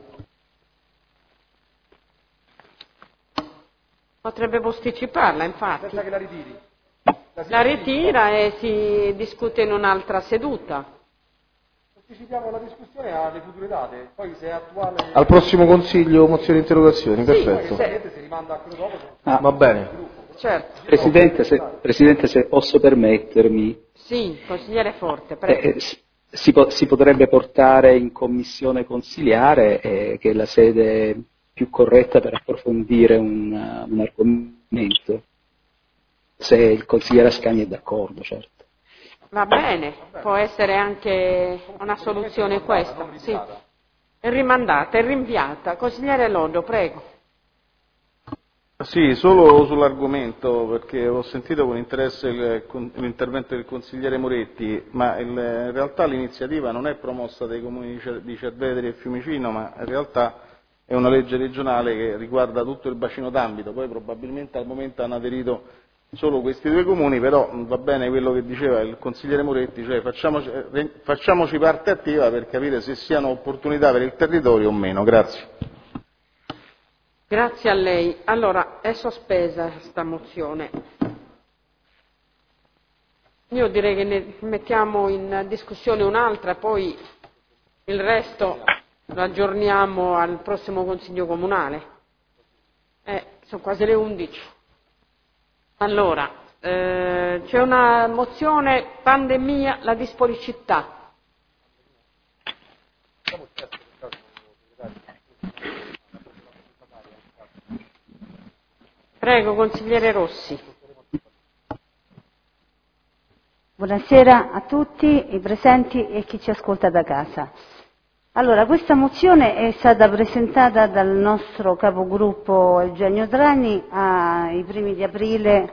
Potrebbe posticiparla, infatti. Senza che la ritiri. La ritira e si discute in un'altra seduta. Posticipiamo la discussione alle future date, poi se è attuale... Al prossimo Consiglio mozioni e interrogazioni, perfetto. Si rimanda a quello dopo. Va bene. Certo. Presidente, se posso permettermi... Sì, consigliere Forte, prego. Si potrebbe portare in commissione consiliare, che è la sede più corretta per approfondire un argomento, se il consigliere Ascani è d'accordo, certo. Va bene, può essere anche una soluzione questa. Sì. È rimandata, è rinviata. Consigliere Loddo, prego. Sì, solo sull'argomento, perché ho sentito con interesse l'intervento del consigliere Moretti, ma in realtà l'iniziativa non è promossa dai comuni di Cerveteri e Fiumicino, ma in realtà è una legge regionale che riguarda tutto il bacino d'ambito, poi probabilmente al momento hanno aderito solo questi due comuni, però va bene quello che diceva il consigliere Moretti, cioè facciamoci parte attiva per capire se siano opportunità per il territorio o meno. Grazie. Grazie a lei. Allora, è sospesa questa mozione. Io direi che ne mettiamo in discussione un'altra, poi il resto lo aggiorniamo al prossimo Consiglio Comunale. Sono quasi le 11. Allora, c'è una mozione pandemia, la disporicità. Prego, consigliere Rossi. Buonasera a tutti i presenti e chi ci ascolta da casa. Allora, questa mozione è stata presentata dal nostro capogruppo Eugenio Trani ai primi di aprile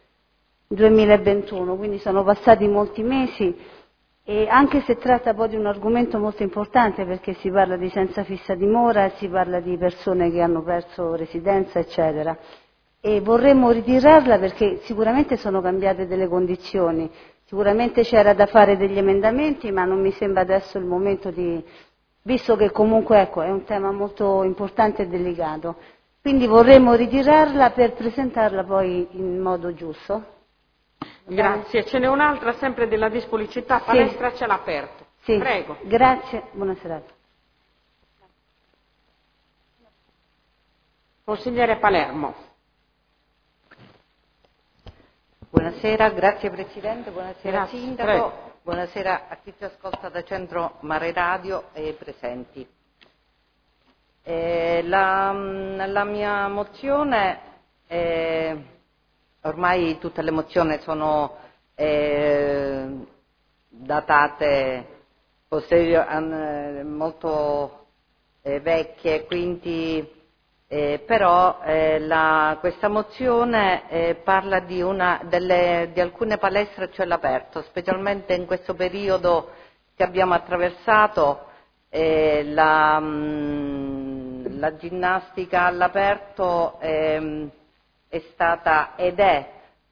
2021, quindi sono passati molti mesi e anche se tratta poi di un argomento molto importante perché si parla di senza fissa dimora, si parla di persone che hanno perso residenza, eccetera. E vorremmo ritirarla perché sicuramente sono cambiate delle condizioni, Sicuramente c'era da fare degli emendamenti, ma non mi sembra adesso il momento visto che comunque ecco, è un tema molto importante e delicato. Quindi vorremmo ritirarla per presentarla poi in modo giusto. Grazie. Ce n'è un'altra sempre della Dispolicità, palestra a cielo aperto. Sì. Prego. Grazie, buona serata. Consigliere Palermo. Buonasera, grazie Presidente, buonasera Grazie, Sindaco, prego. buonasera a chi ci ascolta da Centro Mare Radio e presenti. La mia mozione, ormai tutte le mozioni sono datate molto vecchie, quindi però questa mozione parla di alcune palestre a cielo aperto, specialmente in questo periodo che abbiamo attraversato. La ginnastica all'aperto è stata ed è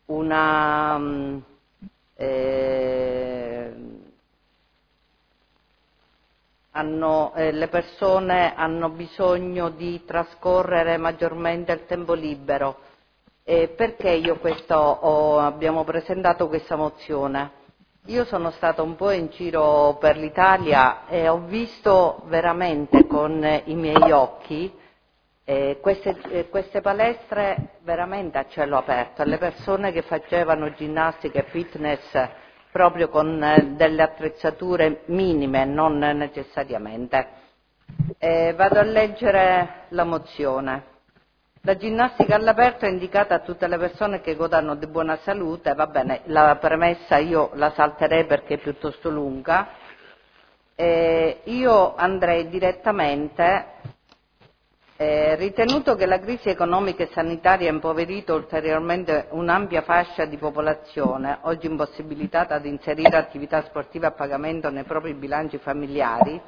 le persone hanno bisogno di trascorrere maggiormente il tempo libero. Perché abbiamo presentato questa mozione? Io sono stata un po' in giro per l'Italia e ho visto veramente con i miei occhi queste palestre veramente a cielo aperto, le persone che facevano ginnastica e fitness proprio con delle attrezzature minime, non necessariamente. Vado a leggere la mozione. La ginnastica all'aperto è indicata a tutte le persone che godano di buona salute. Va bene, la premessa io la salterei perché è piuttosto lunga. Io andrei direttamente, ritenuto che la crisi economica e sanitaria ha impoverito ulteriormente un'ampia fascia di popolazione, oggi impossibilitata ad inserire attività sportive a pagamento nei propri bilanci familiari,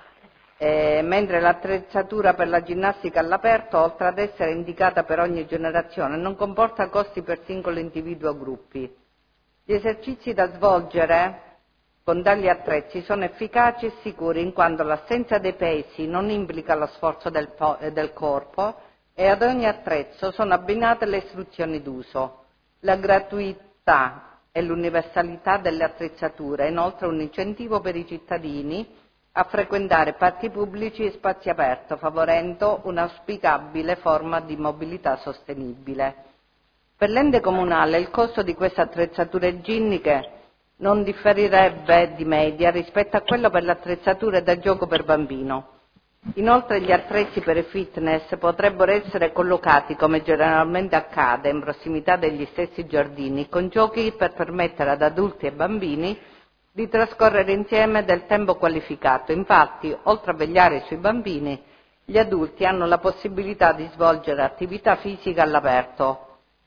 mentre l'attrezzatura per la ginnastica all'aperto, oltre ad essere indicata per ogni generazione, non comporta costi per singolo individuo o gruppi. Gli esercizi da svolgere con tali attrezzi sono efficaci e sicuri, in quanto l'assenza dei pesi non implica lo sforzo del corpo e ad ogni attrezzo sono abbinate le istruzioni d'uso. La gratuità e l'universalità delle attrezzature è inoltre un incentivo per i cittadini a frequentare parchi pubblici e spazi aperti, favorendo un'auspicabile forma di mobilità sostenibile. Per l'ente comunale il costo di queste attrezzature ginniche non differirebbe di media rispetto a quello per le attrezzature da gioco per bambino. Inoltre gli attrezzi per il fitness potrebbero essere collocati, come generalmente accade, in prossimità degli stessi giardini, con giochi per permettere ad adulti e bambini di trascorrere insieme del tempo qualificato. Infatti, oltre a vegliare sui bambini, gli adulti hanno la possibilità di svolgere attività fisica all'aperto,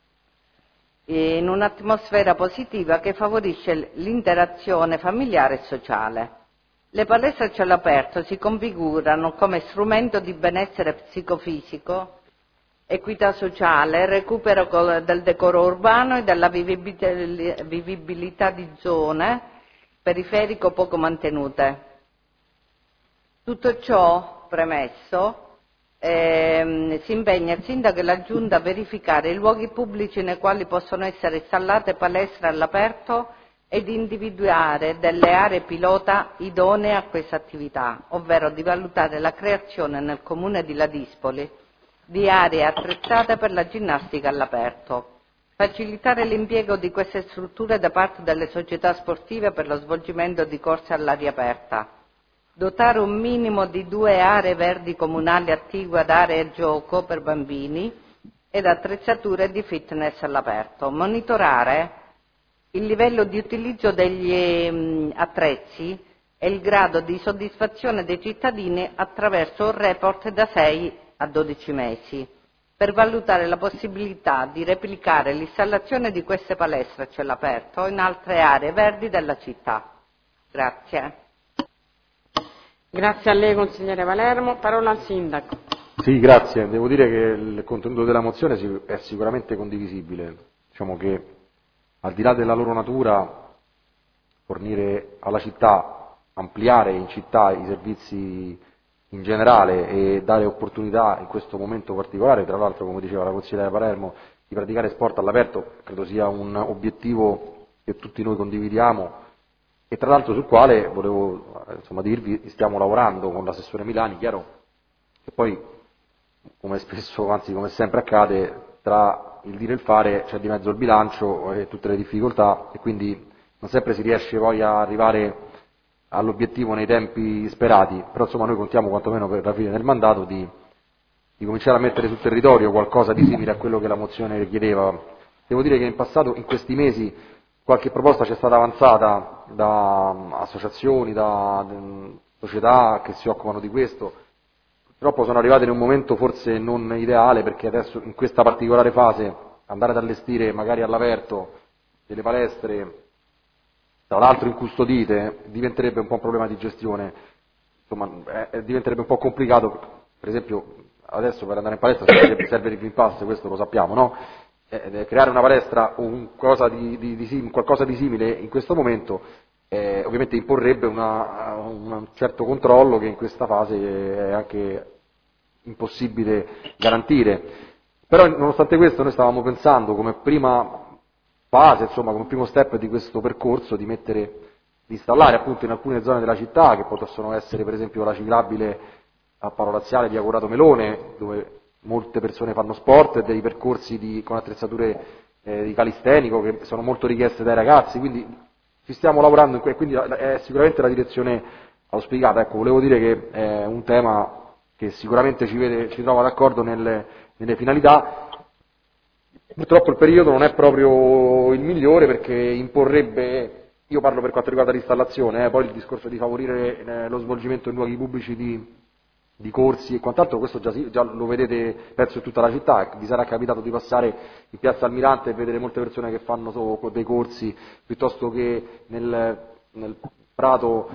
in un'atmosfera positiva che favorisce l'interazione familiare e sociale. Le palestre a cielo aperto si configurano come strumento di benessere psicofisico, equità sociale, recupero del decoro urbano e della vivibilità di zone periferico poco mantenute. Tutto ciò premesso, si impegna il Sindaco e la Giunta a verificare i luoghi pubblici nei quali possono essere installate palestre all'aperto ed individuare delle aree pilota idonee a questa attività, ovvero di valutare la creazione nel comune di Ladispoli di aree attrezzate per la ginnastica all'aperto. Facilitare l'impiego di queste strutture da parte delle società sportive per lo svolgimento di corse all'aria aperta. Dotare un minimo di 2 aree verdi comunali attigue ad aree gioco per bambini ed attrezzature di fitness all'aperto. Monitorare il livello di utilizzo degli attrezzi e il grado di soddisfazione dei cittadini attraverso un report da 6 a 12 mesi. Per valutare la possibilità di replicare l'installazione di queste palestre a cielo aperto in altre aree verdi della città. Grazie. Grazie a lei, consigliere Palermo. Parola al Sindaco. Sì, grazie. Devo dire che il contenuto della mozione è sicuramente condivisibile. Diciamo che al di là della loro natura fornire alla città, ampliare in città i servizi in generale e dare opportunità in questo momento particolare, tra l'altro come diceva la consigliera Palermo, di praticare sport all'aperto, credo sia un obiettivo che tutti noi condividiamo e tra l'altro sul quale volevo dirvi stiamo lavorando con l'assessore Milani. Chiaro che poi, come spesso, anzi come sempre accade, tra il dire e il fare c'è di mezzo il bilancio e tutte le difficoltà e quindi non sempre si riesce poi a arrivare all'obiettivo nei tempi sperati, però noi contiamo quantomeno per la fine del mandato di cominciare a mettere sul territorio qualcosa di simile a quello che la mozione richiedeva. Devo dire che in passato, in questi mesi, qualche proposta c'è stata avanzata da associazioni, da società che si occupano di questo, purtroppo sono arrivate in un momento forse non ideale, perché adesso in questa particolare fase andare ad allestire magari all'aperto delle palestre, tra l'altro incustodite, diventerebbe un po' un problema di gestione, diventerebbe un po' complicato. Per esempio adesso per andare in palestra serve il Green Pass, questo lo sappiamo, no? Creare una palestra o qualcosa di simile in questo momento ovviamente imporrebbe un certo controllo che in questa fase è anche impossibile garantire. Però nonostante questo noi stavamo pensando come prima fase, come primo step di questo percorso, di installare appunto in alcune zone della città, che possono essere per esempio la ciclabile a Paolo Laziale di Agurato Melone, dove molte persone fanno sport, e dei percorsi con attrezzature di calistenico che sono molto richieste dai ragazzi, quindi ci stiamo lavorando e quindi è sicuramente la direzione auspicata. Ecco, volevo dire che è un tema che sicuramente ci trova d'accordo nelle finalità. Purtroppo il periodo non è proprio il migliore, perché imporrebbe, io parlo per quanto riguarda l'installazione, poi il discorso di favorire lo svolgimento in luoghi pubblici di corsi e quant'altro, questo già lo vedete penso in tutta la città. Vi sarà capitato di passare in piazza Almirante e vedere molte persone che fanno dei corsi, piuttosto che nel prato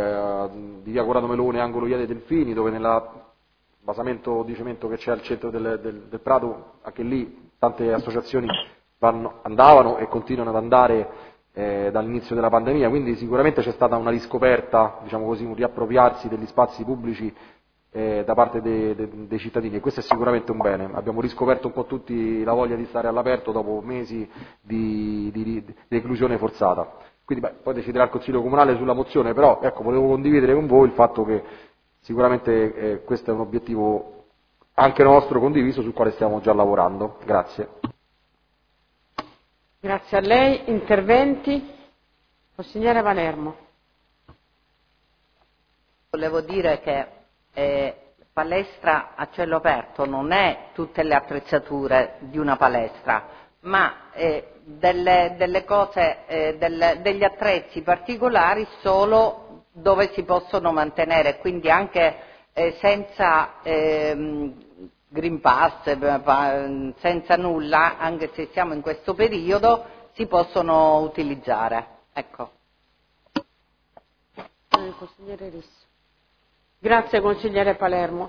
di via Corrado Melone, angolo via dei Delfini, dove nel basamento di cemento che c'è al centro del prato, anche lì tante associazioni andavano e continuano ad andare dall'inizio della pandemia, quindi sicuramente c'è stata una riscoperta, un riappropriarsi degli spazi pubblici da parte dei cittadini, e questo è sicuramente un bene. Abbiamo riscoperto un po' tutti la voglia di stare all'aperto dopo mesi di reclusione forzata. Quindi poi deciderà il Consiglio Comunale sulla mozione, però volevo condividere con voi il fatto che sicuramente questo è un obiettivo anche nostro, condiviso, sul quale stiamo già lavorando. Grazie. Grazie a lei. Interventi? Consigliere Palermo. Volevo dire che palestra a cielo aperto non è tutte le attrezzature di una palestra, ma delle cose, degli attrezzi particolari solo dove si possono mantenere, quindi anche senza Green Pass, senza nulla, anche se siamo in questo periodo, si possono utilizzare. Ecco. Consigliere Risso. Grazie consigliere Palermo.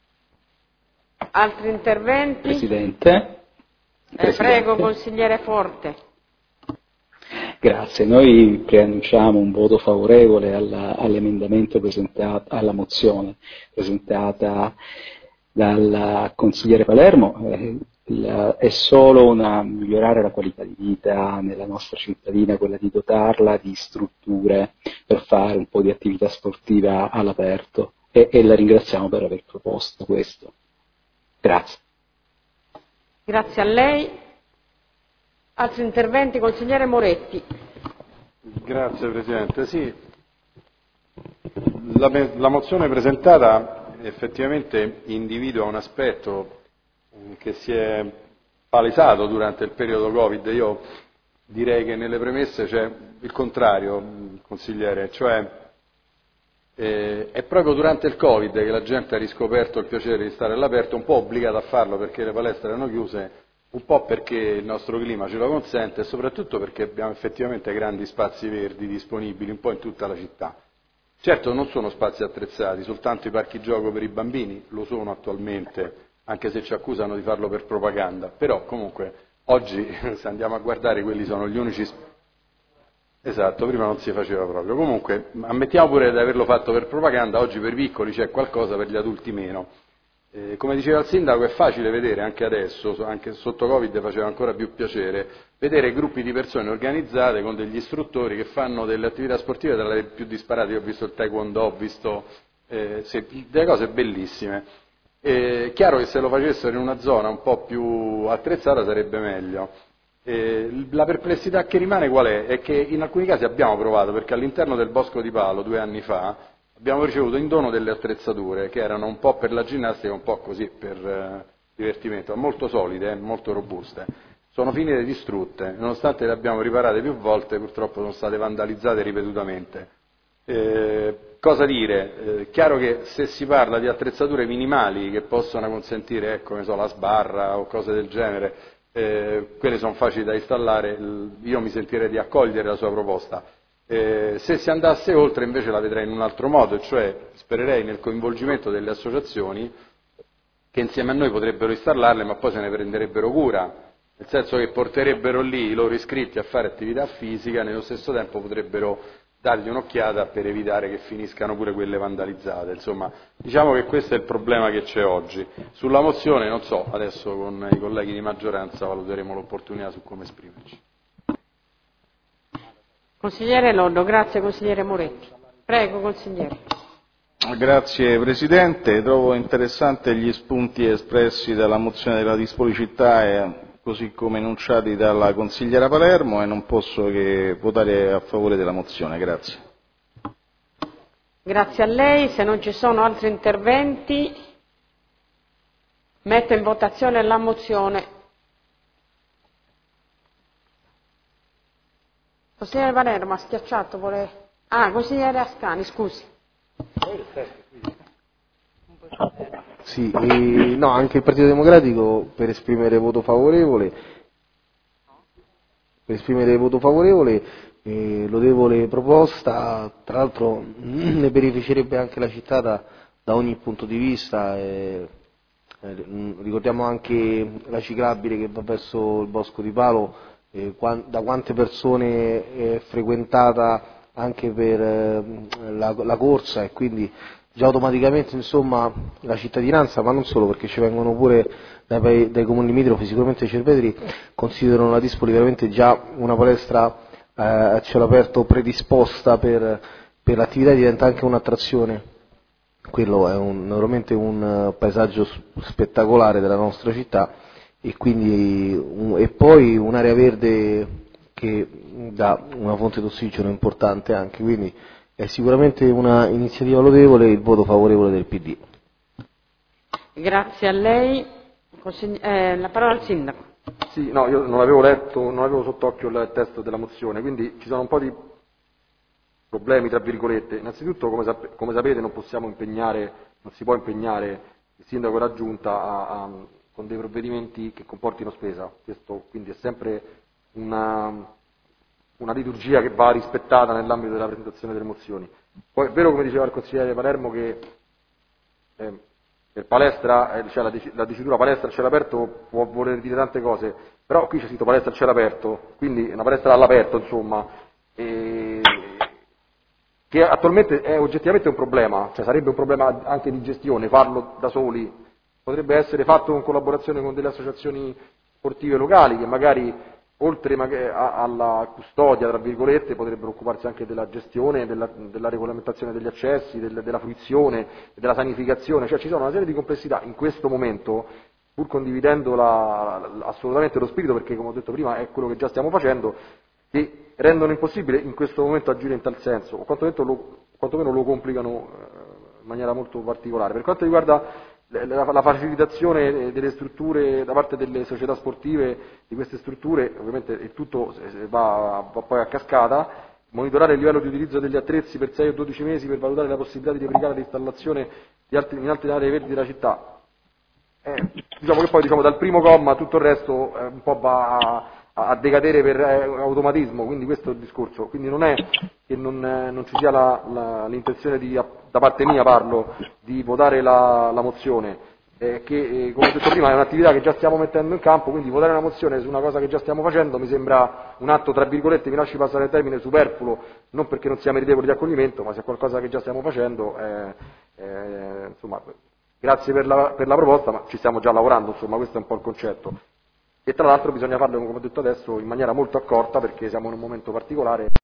Altri interventi? Presidente. Prego consigliere Forte. Grazie, noi preannunciamo un voto favorevole all'emendamento presentato, alla mozione presentata dal consigliere Palermo. È solo migliorare la qualità di vita nella nostra cittadina, quella di dotarla di strutture per fare un po' di attività sportiva all'aperto, e la ringraziamo per aver proposto questo. Grazie. Grazie a lei. Altri interventi? Consigliere Moretti. Grazie Presidente. Sì, la mozione presentata effettivamente individua un aspetto che si è palesato durante il periodo Covid. Io direi che nelle premesse c'è il contrario, consigliere, cioè è proprio durante il Covid che la gente ha riscoperto il piacere di stare all'aperto, un po' obbligata a farlo perché le palestre erano chiuse, un po' perché il nostro clima ce lo consente e soprattutto perché abbiamo effettivamente grandi spazi verdi disponibili un po' in tutta la città. Certo non sono spazi attrezzati, soltanto i parchi gioco per i bambini lo sono attualmente, anche se ci accusano di farlo per propaganda, però comunque oggi se andiamo a guardare quelli sono gli unici Esatto, prima non si faceva proprio. Comunque, ammettiamo pure di averlo fatto per propaganda, oggi per i piccoli c'è qualcosa, per gli adulti meno. Come diceva il sindaco, è facile vedere anche adesso, anche sotto Covid faceva ancora più piacere, vedere gruppi di persone organizzate con degli istruttori che fanno delle attività sportive tra le più disparate. Io ho visto il taekwondo, ho visto delle cose bellissime. Chiaro che se lo facessero in una zona un po' più attrezzata sarebbe meglio. La perplessità che rimane qual è? È che in alcuni casi abbiamo provato, perché all'interno del Bosco di Palo 2 anni fa abbiamo ricevuto in dono delle attrezzature che erano un po' per la ginnastica, un po' così per divertimento, molto solide, molto robuste. Sono finite distrutte, nonostante le abbiamo riparate più volte, purtroppo sono state vandalizzate ripetutamente. Cosa dire? Chiaro che se si parla di attrezzature minimali che possono consentire, ecco, ne so, la sbarra o cose del genere, quelle sono facili da installare, io mi sentirei di accogliere la sua proposta. Se si andasse oltre invece la vedrei in un altro modo, cioè spererei nel coinvolgimento delle associazioni che insieme a noi potrebbero installarle, ma poi se ne prenderebbero cura, nel senso che porterebbero lì i loro iscritti a fare attività fisica e nello stesso tempo potrebbero dargli un'occhiata per evitare che finiscano pure quelle vandalizzate. Insomma, diciamo che questo è il problema che c'è oggi. Sulla mozione, non so, adesso con i colleghi di maggioranza valuteremo l'opportunità su come esprimerci. Consigliere Loddo, grazie consigliere Moretti. Prego consigliere. Grazie Presidente, trovo interessante gli spunti espressi dalla mozione della Dispolicittà così come enunciati dalla consigliera Palermo e non posso che votare a favore della mozione. Grazie. Grazie a lei, se non ci sono altri interventi metto in votazione la mozione. Consigliere Palermo ha schiacciato, vuole... consigliere Ascani, scusi. Sì, no, anche il Partito Democratico per esprimere voto favorevole, lodevole proposta, tra l'altro ne beneficerebbe anche la città da ogni punto di vista. Ricordiamo anche la ciclabile che va verso il Bosco di Palo, da quante persone è frequentata anche per la corsa, e quindi già automaticamente insomma la cittadinanza, ma non solo, perché ci vengono pure dai comuni limitrofi, sicuramente Cerveteri considerano la Dispoli veramente già una palestra a cielo aperto predisposta per l'attività, diventa anche un'attrazione. Quello è veramente un paesaggio spettacolare della nostra città, e quindi e poi un'area verde che dà una fonte d'ossigeno importante anche, quindi è sicuramente una iniziativa lodevole, il voto favorevole del PD. Grazie a lei. La parola al sindaco. Sì, no, io non avevo letto, non avevo sott'occhio il testo della mozione, quindi ci sono un po' di problemi, tra virgolette. Innanzitutto, come sapete, non si può impegnare il sindaco e la giunta con dei provvedimenti che comportino spesa. Questo quindi è sempre una liturgia che va rispettata nell'ambito della presentazione delle mozioni. Poi è vero, come diceva il consigliere Palermo, che per palestra, cioè la dicitura palestra al cielo aperto può voler dire tante cose, però qui c'è scritto palestra al cielo aperto, quindi una palestra all'aperto, insomma, che attualmente è oggettivamente un problema, cioè sarebbe un problema anche di gestione, farlo da soli. Potrebbe essere fatto in collaborazione con delle associazioni sportive locali che magari, oltre alla custodia, tra virgolette, potrebbero occuparsi anche della gestione, della regolamentazione degli accessi, della fruizione, della sanificazione. Cioè ci sono una serie di complessità in questo momento, pur condividendo assolutamente lo spirito, perché come ho detto prima è quello che già stiamo facendo, che rendono impossibile in questo momento agire in tal senso, o quantomeno lo complicano in maniera molto particolare. Per quanto riguarda la facilitazione delle strutture da parte delle società sportive, di queste strutture, ovviamente il tutto va poi a cascata, monitorare il livello di utilizzo degli attrezzi per 6 o 12 mesi per valutare la possibilità di replicare l'installazione in altre aree verdi della città. Diciamo che poi dal primo comma tutto il resto un po' va a decadere per automatismo, quindi questo è il discorso. Quindi non è che non ci sia l'intenzione da parte mia parlo, di votare la mozione. che come ho detto prima è un'attività che già stiamo mettendo in campo, quindi votare una mozione su una cosa che già stiamo facendo mi sembra un atto, tra virgolette, mi lasci passare il termine, superfluo, non perché non sia meritevole di accoglimento, ma se è qualcosa che già stiamo facendo, insomma, grazie per la proposta, ma ci stiamo già lavorando, insomma, questo è un po' il concetto. E tra l'altro bisogna farlo, come ho detto adesso, in maniera molto accorta, perché siamo in un momento particolare.